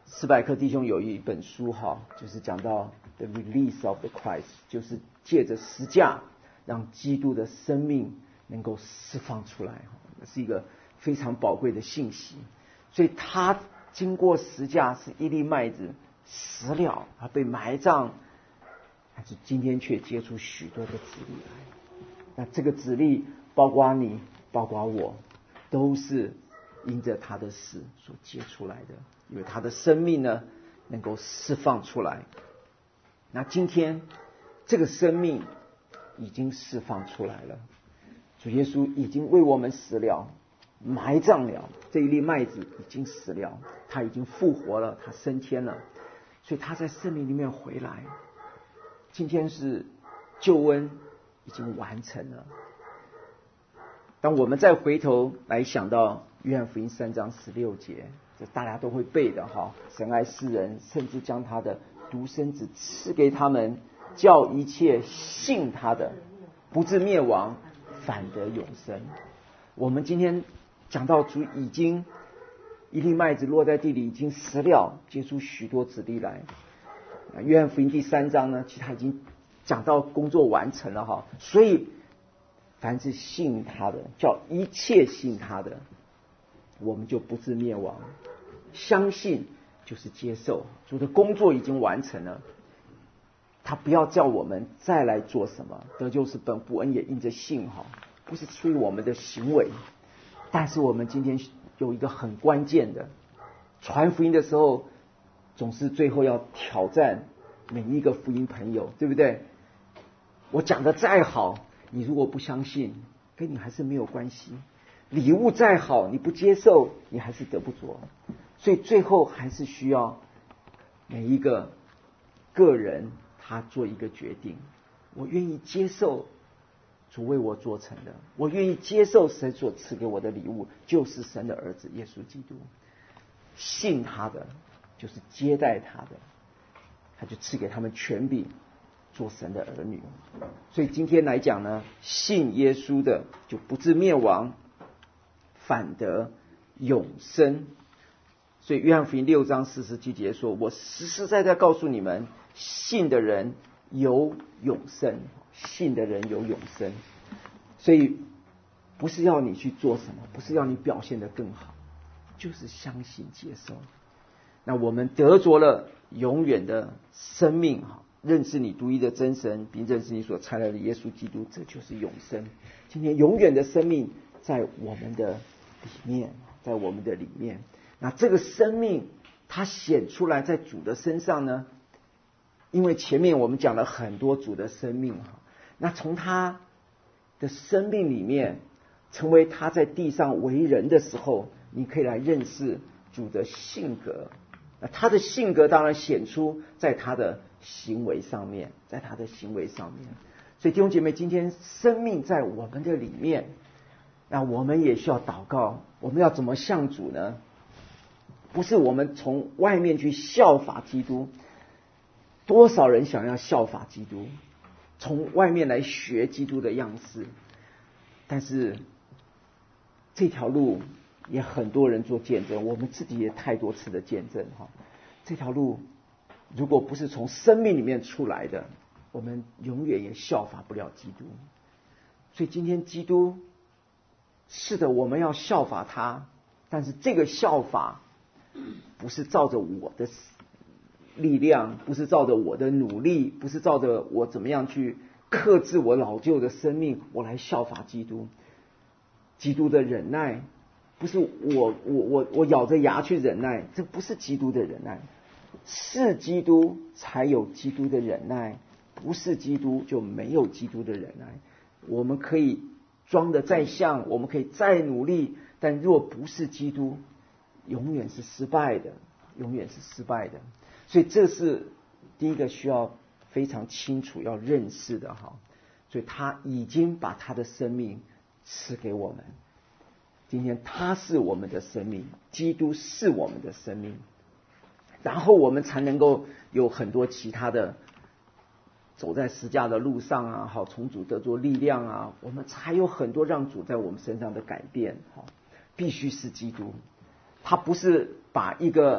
A: 斯百克弟兄有一本书就是讲到 The Release of the Christ， 就是借着十架让基督的生命能够释放出来，是一个非常宝贵的信息。所以他经过十架是一粒麦子死了，他被埋葬，但是今天却结出许多的子粒来。那这个子粒包括你包括我，都是因着他的死所结出来的，因为他的生命呢能够释放出来。那今天这个生命已经释放出来了，主耶稣已经为我们死了，埋葬了，这一粒麦子已经死了，他已经复活了，他升天了，所以他在圣灵里面回来。今天是救恩已经完成了。当我们再回头来想到约翰福音3章16节，这大家都会背的神爱世人，甚至将他的独生子赐给他们，叫一切信他的不至灭亡，反得永生。我们今天讲到主已经一粒麦子落在地里，已经死了，结出许多子粒来。约翰福音第3章呢，其实他已经讲到工作完成了所以凡是信他的，叫一切信他的，我们就不至灭亡。相信就是接受，主的工作已经完成了，他不要叫我们再来做什么。得救是本乎恩，也因着信不是出于我们的行为。但是我们今天有一个很关键的，传福音的时候总是最后要挑战每一个福音朋友，对不对？我讲的再好，你如果不相信，跟你还是没有关系。礼物再好，你不接受，你还是得不着。所以最后还是需要每一个个人他做一个决定，我愿意接受主为我做成的，我愿意接受神所赐给我的礼物，就是神的儿子耶稣基督。信他的就是接待他的，他就赐给他们权柄做神的儿女。所以今天来讲呢，信耶稣的就不至灭亡，反得永生。所以约翰福音6章47节说，我实实在在告诉你们，信的人有永生，信的人有永生。所以不是要你去做什么，不是要你表现得更好，就是相信接受。那我们得着了永远的生命，认识你独一的真神，并认识你所差来的耶稣基督，这就是永生。今天永远的生命在我们的里面，在我们的里面。那这个生命它显出来在主的身上呢，因为前面我们讲了很多主的生命，那从他的生命里面成为他在地上为人的时候，你可以来认识主的性格。那他的性格当然显出在他的行为上面，在他的行为上面。所以弟兄姐妹，今天生命在我们的里面，那我们也需要祷告，我们要怎么向主呢？不是我们从外面去效法基督，多少人想要效法基督，从外面来学基督的样式，但是这条路也很多人做见证，我们自己也太多次的见证这条路如果不是从生命里面出来的，我们永远也效法不了基督。所以今天基督是的，我们要效法他，但是这个效法不是照着我的力量，不是照着我的努力，不是照着我怎么样去克制我老旧的生命，我来效法基督。基督的忍耐不是我咬着牙去忍耐，这不是基督的忍耐。是基督才有基督的忍耐，不是基督就没有基督的忍耐。我们可以装得再像，我们可以再努力，但若不是基督，永远是失败的，永远是失败的。所以这是第一个需要非常清楚要认识的所以他已经把他的生命赐给我们，今天他是我们的生命，基督是我们的生命，然后我们才能够有很多其他的走在十架的路上从主得着力量我们才有很多让主在我们身上的改变必须是基督。他不是把一个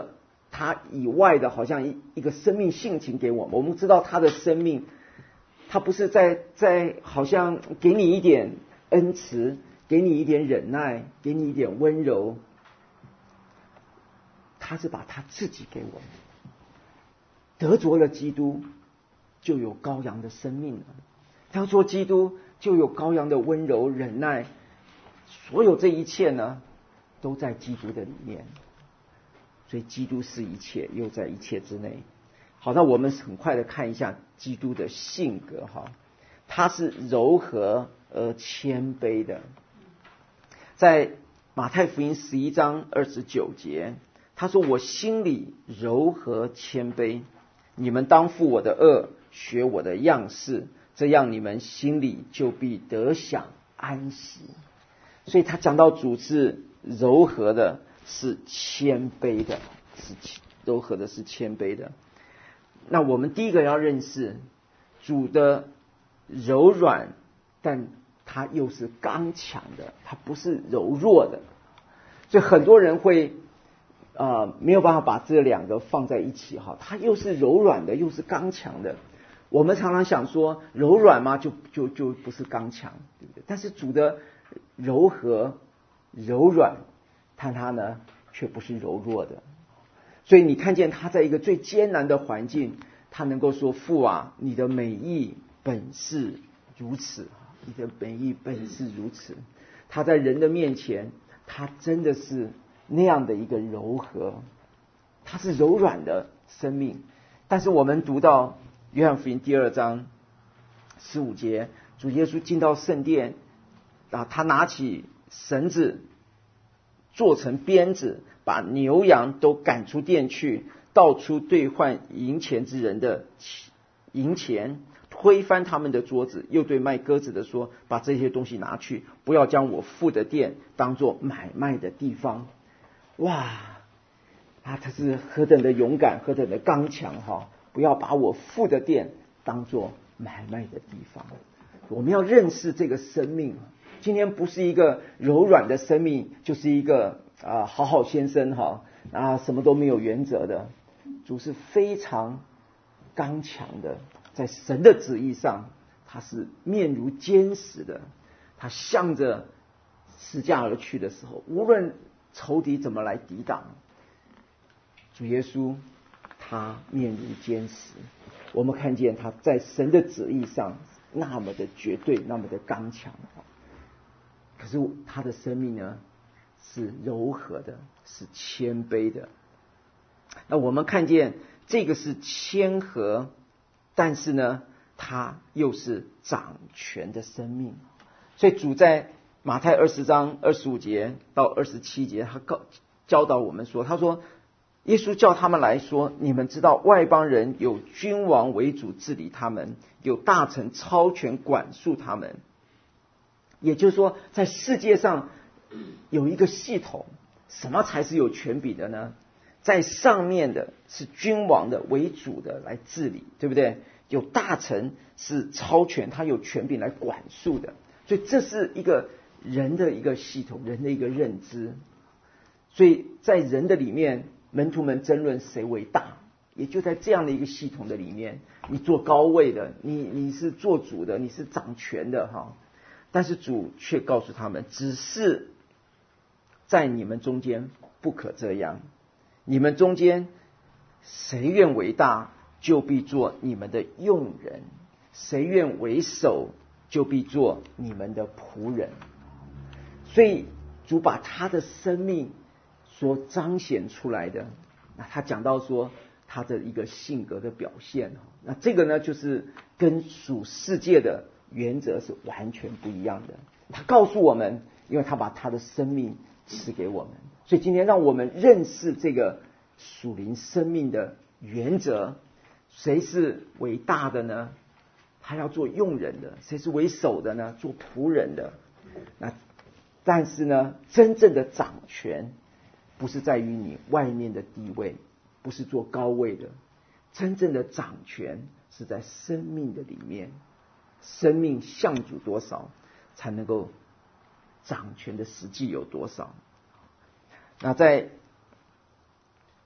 A: 他以外的，好像一个生命性情给我们。我们知道他的生命，他不是在好像给你一点恩慈，给你一点忍耐，给你一点温柔，他是把他自己给我们。得着了基督，就有羔羊的生命了。得着基督，就有羔羊的温柔忍耐。所有这一切呢，都在基督的里面。所以基督是一切，又在一切之内。好，那我们很快的看一下基督的性格哈，他是柔和而谦卑的。在马太福音11章29节，他说：“我心里柔和谦卑，你们当负我的恶，学我的样式，这样你们心里就必得享安息。”所以他讲到主是柔和的，是谦卑的，是柔和的，是谦卑的。那我们第一个要认识主的柔软，但他又是刚强的，他不是柔弱的。所以很多人会没有办法把这两个放在一起哈，他又是柔软的，又是刚强的。我们常常想说柔软嘛，就不是刚强，对不对？但是主的柔和柔软，但他呢却不是柔弱的。所以你看见他在一个最艰难的环境，他能够说：“父啊，你的美意本是如此，你的美意本是如此。”他在人的面前，他真的是那样的一个柔和，他是柔软的生命。但是我们读到约翰福音第2章15节，主耶稣进到圣殿他拿起绳子做成鞭子，把牛羊都赶出殿去，倒出兑换银钱之人的银钱，推翻他们的桌子，又对卖鸽子的说：“把这些东西拿去，不要将我父的殿当作买卖的地方。”哇，他是何等的勇敢，何等的刚强哈！不要把我父的殿当作买卖的地方。我们要认识这个生命。今天不是一个柔软的生命，就是一个好好先生哈什么都没有原则的。主是非常刚强的，在神的旨意上，他是面如坚石的。他向着十架而去的时候，无论仇敌怎么来抵挡，主耶稣他面如坚石。我们看见他在神的旨意上那么的绝对，那么的刚强。可是他的生命呢，是柔和的，是谦卑的。那我们看见这个是谦和，但是呢，他又是掌权的生命。所以主在马太20章25节到27节，他教导我们说，他说耶稣叫他们来说：“你们知道外邦人有君王为主治理他们，有大臣超权管束他们。”也就是说，在世界上有一个系统，什么才是有权柄的呢？在上面的是君王的为主的来治理，对不对？有大臣是超权，他有权柄来管束的。所以这是一个人的一个系统，人的一个认知。所以在人的里面，门徒们争论谁为大，也就在这样的一个系统的里面，你做高位的，你是做主的，你是掌权的哈。但是主却告诉他们，只是在你们中间不可这样。你们中间谁愿为大，就必做你们的用人；谁愿为首，就必做你们的仆人。所以主把他的生命所彰显出来的，那他讲到说他的一个性格的表现，那这个呢，就是跟属世界的原则是完全不一样的。他告诉我们，因为他把他的生命赐给我们，所以今天让我们认识这个属灵生命的原则。谁是为大的呢？他要做用人的。谁是为首的呢？做仆人的。那但是呢，真正的掌权不是在于你外面的地位，不是做高位的。真正的掌权是在生命的里面。生命向主多少，才能够掌权的实际有多少。那在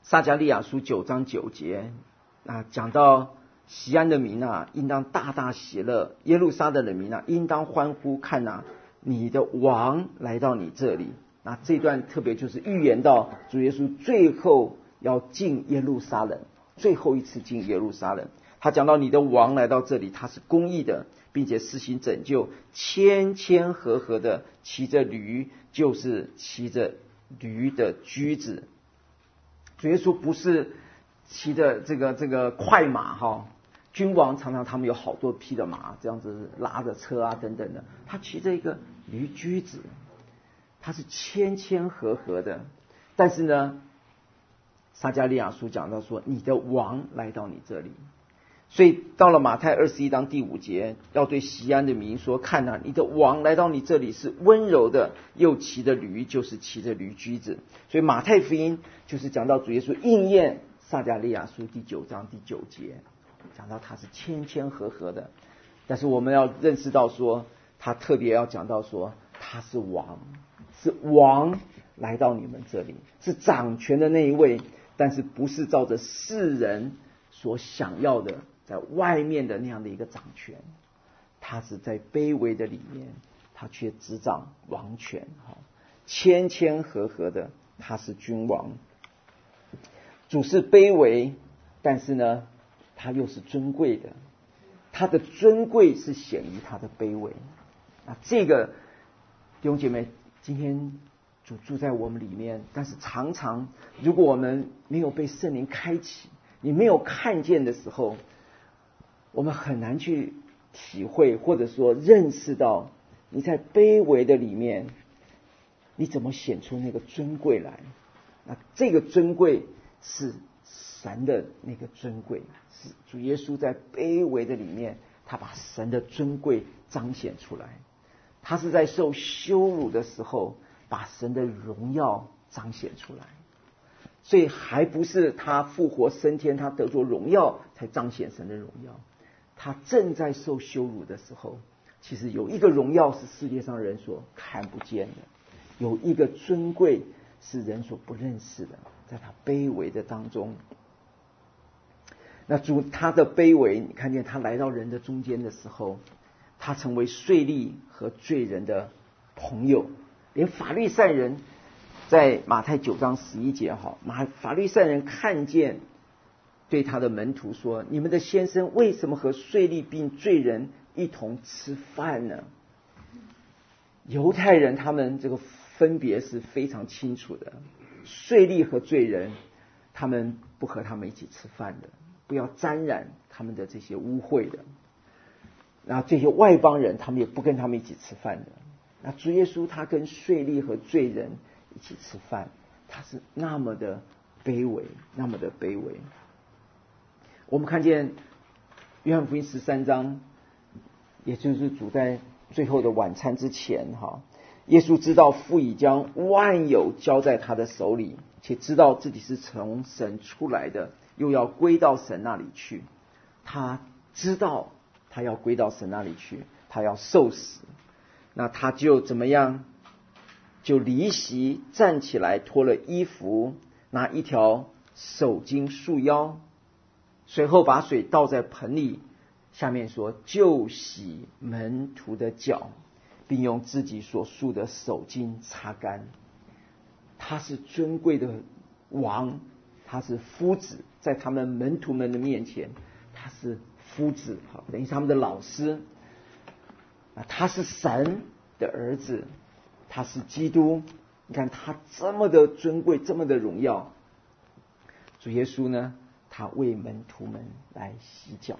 A: 撒迦利亚书9章9节讲到西安的民应当大大喜乐，耶路撒冷的民应当欢呼，看你的王来到你这里。这段特别就是预言到主耶稣最后要进耶路撒冷，最后一次进耶路撒冷。他讲到你的王来到这里，他是公义的，并且施行拯救，谦谦和和的骑着驴，就是骑着驴的驹子。主耶稣不是骑着这个快马君王常常他们有好多匹的马，这样子拉着车等等的，他骑着一个驴驹子，他是谦谦和和的。但是呢，撒迦利亚书讲到说，你的王来到你这里。所以到了马太21章第5节，要对西安的民说，看你的王来到你这里是温柔的，又骑着驴，就是骑着驴驹子。所以马太福音就是讲到主耶稣应验撒迦利亚书第9章第9节，讲到他是谦谦和和的。但是我们要认识到说，他特别要讲到说，他是王，是王来到你们这里，是掌权的那一位，但是不是照着世人所想要的在外面的那样的一个掌权，他是在卑微的里面，他却执掌王权，谦谦和和的，他是君王。主是卑微，但是呢，他又是尊贵的，他的尊贵是显于他的卑微。这个弟兄姐妹，今天主住在我们里面，但是常常如果我们没有被圣灵开启，你没有看见的时候，我们很难去体会，或者说认识到你在卑微的里面，你怎么显出那个尊贵来。这个尊贵是神的那个尊贵，是主耶稣在卑微的里面，他把神的尊贵彰显出来。他是在受羞辱的时候，把神的荣耀彰显出来。所以还不是他复活升天，他得着荣耀才彰显神的荣耀。他正在受羞辱的时候，其实有一个荣耀是世界上人所看不见的，有一个尊贵是人所不认识的，在他卑微的当中。那主他的卑微，你看见他来到人的中间的时候，他成为税吏和罪人的朋友。连法利赛人在马太9章11节法利赛人看见，对他的门徒说，你们的先生为什么和税吏并罪人一同吃饭呢？犹太人他们这个分别是非常清楚的，税吏和罪人他们不和他们一起吃饭的，不要沾染他们的这些污秽的。然后这些外邦人他们也不跟他们一起吃饭的。那主耶稣他跟税吏和罪人一起吃饭，他是那么的卑微，那么的卑微。我们看见约翰福音13章，也就是主在最后的晚餐之前耶稣知道父已将万有交在他的手里，且知道自己是从神出来的，又要归到神那里去。他知道他要归到神那里去，他要受死。那他就怎么样？就离席站起来，脱了衣服，拿一条手巾束腰，随后把水倒在盆里，下面说，就洗门徒的脚，并用自己所束的手巾擦干。他是尊贵的王，他是夫子，在他们门徒们的面前，他是夫子，等于他们的老师。他是神的儿子，他是基督。你看他这么的尊贵，这么的荣耀。主耶稣呢，他为门徒们来洗脚，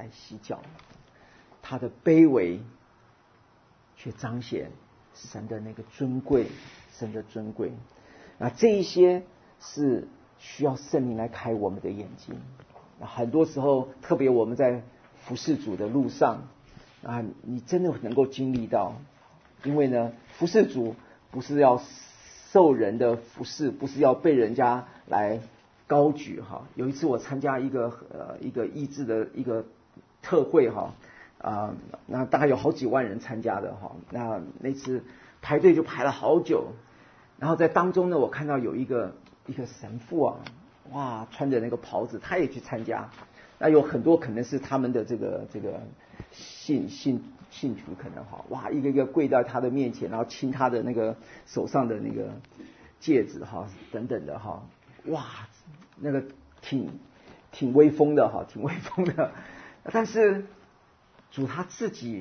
A: 他的卑微却彰显神的那个尊贵，神的尊贵。这一些是需要圣灵来开我们的眼睛。很多时候，特别我们在服侍主的路上你真的能够经历到。因为呢，服侍主不是要受人的服侍，不是要被人家来高举有一次我参加一个医治的一个特会那大概有好几万人参加的那次排队就排了好久。然后在当中呢，我看到有一个神父哇，穿着那个袍子，他也去参加。那有很多可能是他们的这个信徒可能哈，哇，一个一个跪在他的面前，然后亲他的那个手上的那个戒指哈，等等的哈，哇，那个挺威风的哈，挺威风的。但是主他自己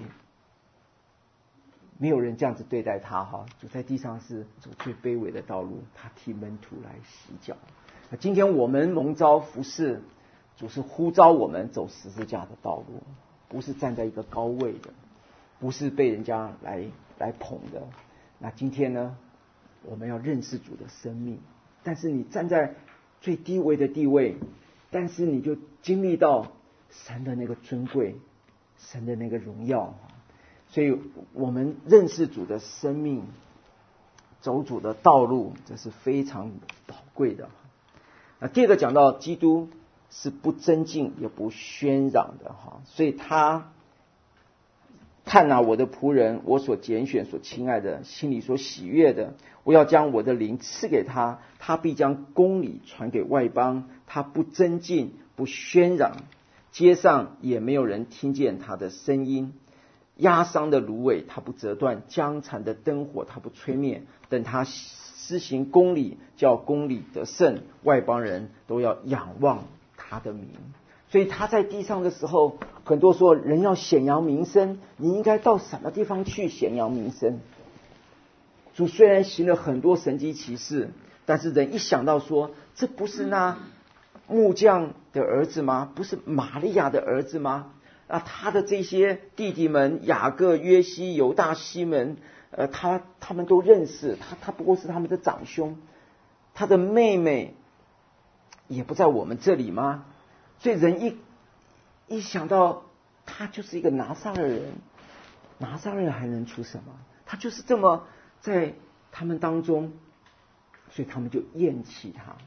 A: 没有人这样子对待他哈，主在地上是走最卑微的道路，他替门徒来洗脚。今天我们蒙召服侍，主是呼召我们走十字架的道路，不是站在一个高位的，不是被人家来捧的。那今天呢，我们要认识主的生命，但是你站在最低微的地位，但是你就经历到神的那个尊贵，神的那个荣耀。所以我们认识主的生命，走主的道路，这是非常宝贵的。第二个讲到基督是不争竞也不喧嚷的哈，所以他看啊，我的仆人，我所拣选所亲爱的，心里所喜悦的，我要将我的灵赐给他，他必将公理传给外邦，他不争竞不喧嚷，街上也没有人听见他的声音。压伤的芦苇他不折断，将残的灯火他不吹灭，等他施行公理，叫公理得胜，外邦人都要仰望他的名。所以他在地上的时候，很多说人要显扬名声，你应该到什么地方去显扬名声？主虽然行了很多神迹奇事，但是人一想到说，这不是那木匠的儿子吗？不是玛利亚的儿子吗？他的这些弟弟们雅各、约西、犹大、西门，他们都认识他不过是他们的长兄。他的妹妹也不在我们这里吗？所以人一想到他就是一个拿撒勒人，拿撒勒人还能出什么？他就是这么在他们当中，所以他们就厌弃他，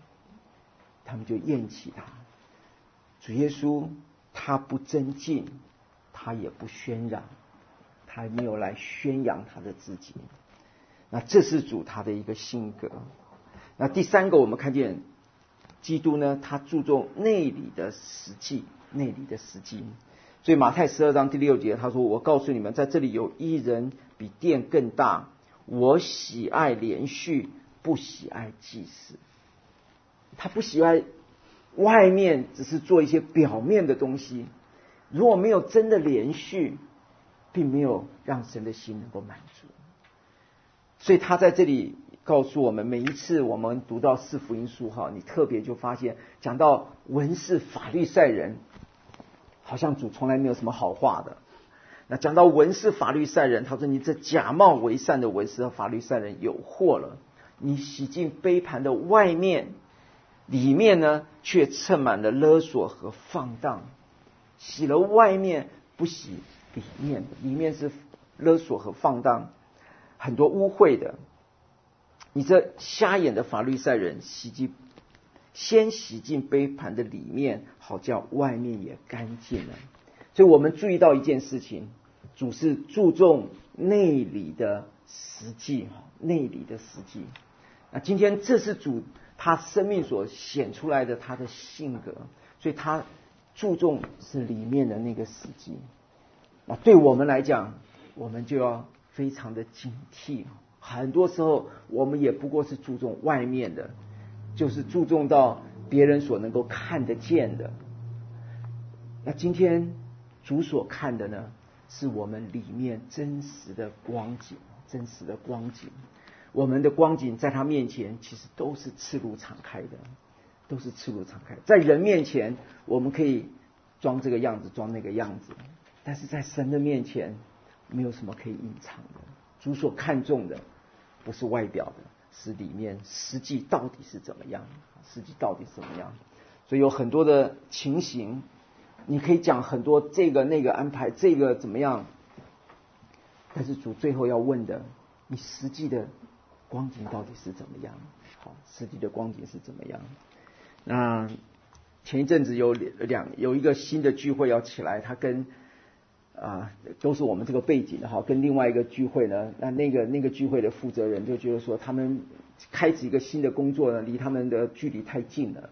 A: 主耶稣他不争竞，他也不喧嚷，他没有来宣扬他的自己。那这是主他的一个性格。那第三个，我们看见基督呢，他注重内里的实际。所以马太12章第6节他说，我告诉你们，在这里有一人比殿更大，我喜爱连续，不喜爱祭祀。他不喜爱外面只是做一些表面的东西，如果没有真的连续，并没有让神的心能够满足。所以他在这里告诉我们，每一次我们读到四福音书哈，你特别就发现讲到文士法利赛人，好像主从来没有什么好话的。那讲到文士法利赛人，他说你这假冒为善的文士和法利赛人有祸了，你洗净杯盘的外面，里面呢却盛满了勒索和放荡。洗了外面不洗里面，里面是勒索和放荡，很多污秽的。你这瞎眼的法利赛人，先洗净杯盘的里面，好叫外面也干净了。所以我们注意到一件事情，主是注重内里的实际。那今天这是主他生命所显出来的他的性格，所以他注重是里面的那个实际。那对我们来讲，我们就要非常的警惕。很多时候我们也不过是注重外面的，就是注重到别人所能够看得见的。那今天主所看的呢，是我们里面真实的光景。我们的光景在他面前其实都是赤露敞开的，在人面前我们可以装这个样子装那个样子，但是在神的面前没有什么可以隐藏的。主所看重的不是外表的，是里面实际到底是怎么样。所以有很多的情形，你可以讲很多这个那个安排，这个怎么样，但是主最后要问的，你实际的光景到底是怎么样？那前一阵子有一个新的聚会要起来，他跟都是我们这个背景的哈，跟另外一个聚会呢，那个聚会的负责人就觉得说，他们开始一个新的工作呢，离他们的距离太近了，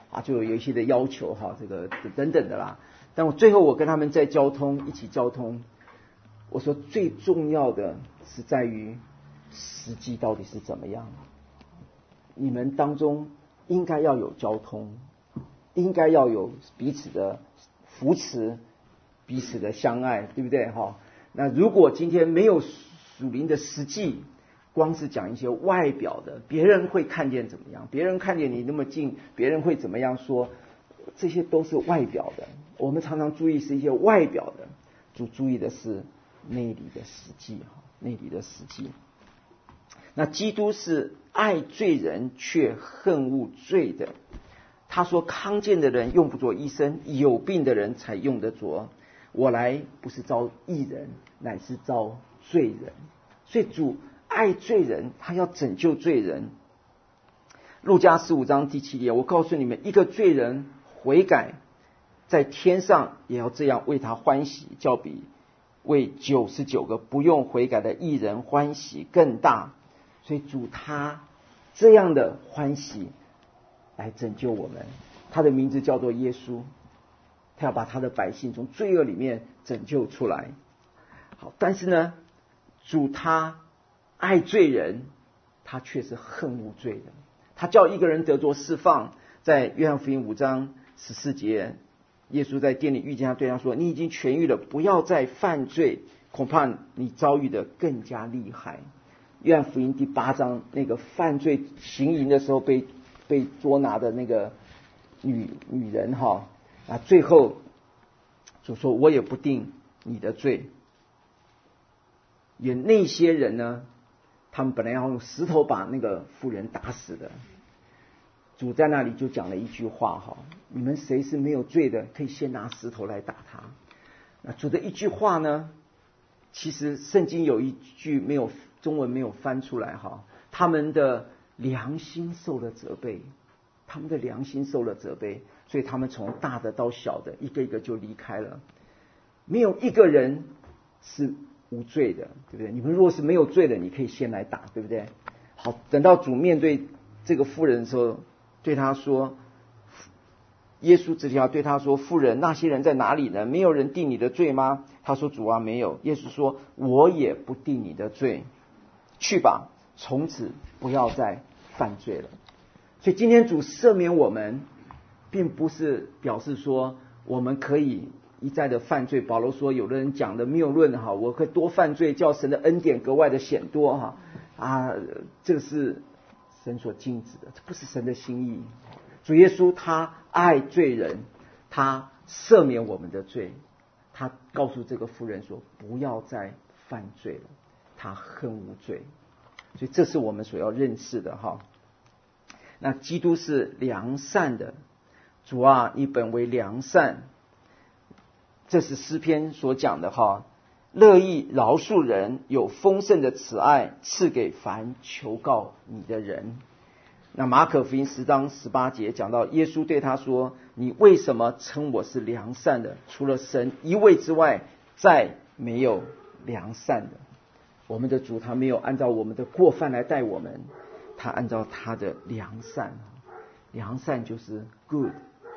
A: 就有一些的要求这个等等的啦。但我最后我跟他们一起交通，我说最重要的是在于实际到底是怎么样。你们当中应该要有交通，应该要有彼此的扶持，彼此的相爱，对不对那如果今天没有属灵的实际，光是讲一些外表的，别人会看见怎么样？别人看见你那么近，别人会怎么样说？这些都是外表的。我们常常注意是一些外表的，主注意的是内里的实际内里的实际。那基督是爱罪人却恨恶罪的。他说康健的人用不着医生，有病的人才用得着。我来不是招义人，乃是招罪人。所以主爱罪人，他要拯救罪人。路加15章第7节，我告诉你们，一个罪人悔改，在天上也要这样为他欢喜，较比为99个不用悔改的义人欢喜更大。所以主他这样的欢喜来拯救我们，他的名字叫做耶稣，他要把他的百姓从罪恶里面拯救出来。好，但是呢，主他爱罪人，他却是恨恶罪的。他叫一个人得着释放，在约翰福音5章14节，耶稣在殿里遇见他，对他说：“你已经痊愈了，不要再犯罪，恐怕你遭遇的更加厉害。”约翰福音第8章，那个犯罪行淫的时候被捉拿的那个女人最后就说：“我也不定你的罪。”有那些人呢，他们本来要用石头把那个妇人打死的，主在那里就讲了一句话你们谁是没有罪的，可以先拿石头来打他。那主的一句话呢，其实圣经有一句中文没有翻出来他们的良心受了责备，他们的良心受了责备，所以他们从大的到小的一个一个就离开了，没有一个人是无罪的，对不对？你们若是没有罪的，你可以先来打，对不对？好，等到主面对这个妇人的时候，对他说，耶稣直接对他说：“妇人，那些人在哪里呢？没有人定你的罪吗？”他说：“主啊，没有。”耶稣说：“我也不定你的罪，去吧，从此不要再犯罪了。”所以今天主赦免我们，并不是表示说我们可以一再的犯罪。保罗说，有的人讲的谬论我可以多犯罪，叫神的恩典格外的显多这个是神所禁止的，这不是神的心意。主耶稣他爱罪人，他赦免我们的罪，他告诉这个妇人说不要再犯罪了，他恨恶罪。所以这是我们所要认识的那基督是良善的，主啊，你本为良善，这是诗篇所讲的乐意饶恕人，有丰盛的慈爱赐给凡求告你的人。那马可福音10章18节讲到，耶稣对他说：“你为什么称我是良善的？除了神一位之外，再没有良善的。”我们的主他没有按照我们的过犯来待我们，他按照他的良善。良善就是 good，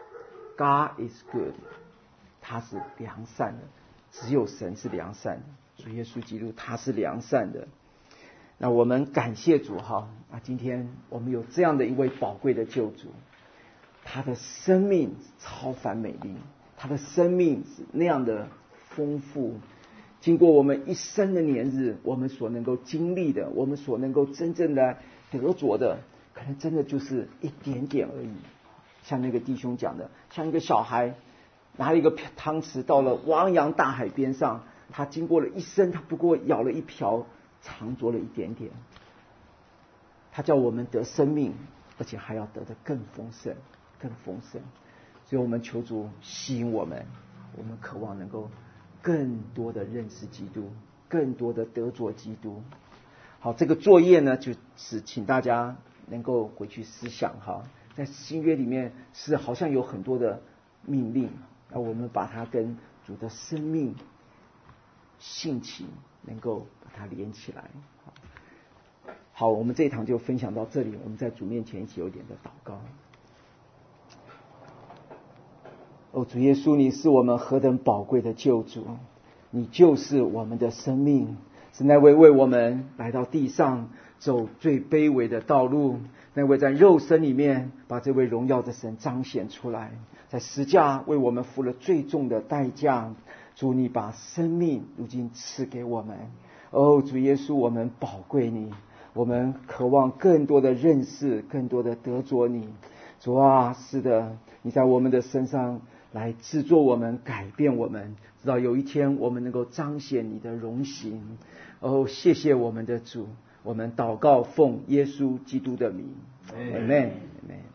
A: God is good， 他是良善的，只有神是良善的，主耶稣基督他是良善的。那我们感谢主今天我们有这样的一位宝贵的救主，他的生命超凡美丽，他的生命是那样的丰富。经过我们一生的年日，我们所能够经历的，我们所能够真正的得着的，可能真的就是一点点而已。像那个弟兄讲的，像一个小孩拿了一个汤匙到了汪洋大海边上，他经过了一生，他不过舀了一瓢，尝着了一点点。他叫我们得生命，而且还要得的更丰盛，更丰盛。所以我们求主吸引我们，我们渴望能够更多的认识基督，更多的得着基督。好，这个作业呢，就是请大家能够回去思想在新约里面是好像有很多的命令，那我们把它跟主的生命性情能够把它连起来。好，我们这一堂就分享到这里，我们在主面前一起有点的祷告。 哦，主耶稣，你是我们何等宝贵的救主，你就是我们的生命，是那位为我们来到地上走最卑微的道路，那位在肉身里面把这位荣耀的神彰显出来，在十架为我们付了最重的代价。主，你把生命如今赐给我们。哦，主耶稣，我们宝贵你，我们渴望更多的认识，更多的得着你。主啊，是的，你在我们的身上来制作我们，改变我们，直到有一天我们能够彰显你的荣行。哦，谢谢我们的主，我们祷告奉耶稣基督的名，阿们，阿们。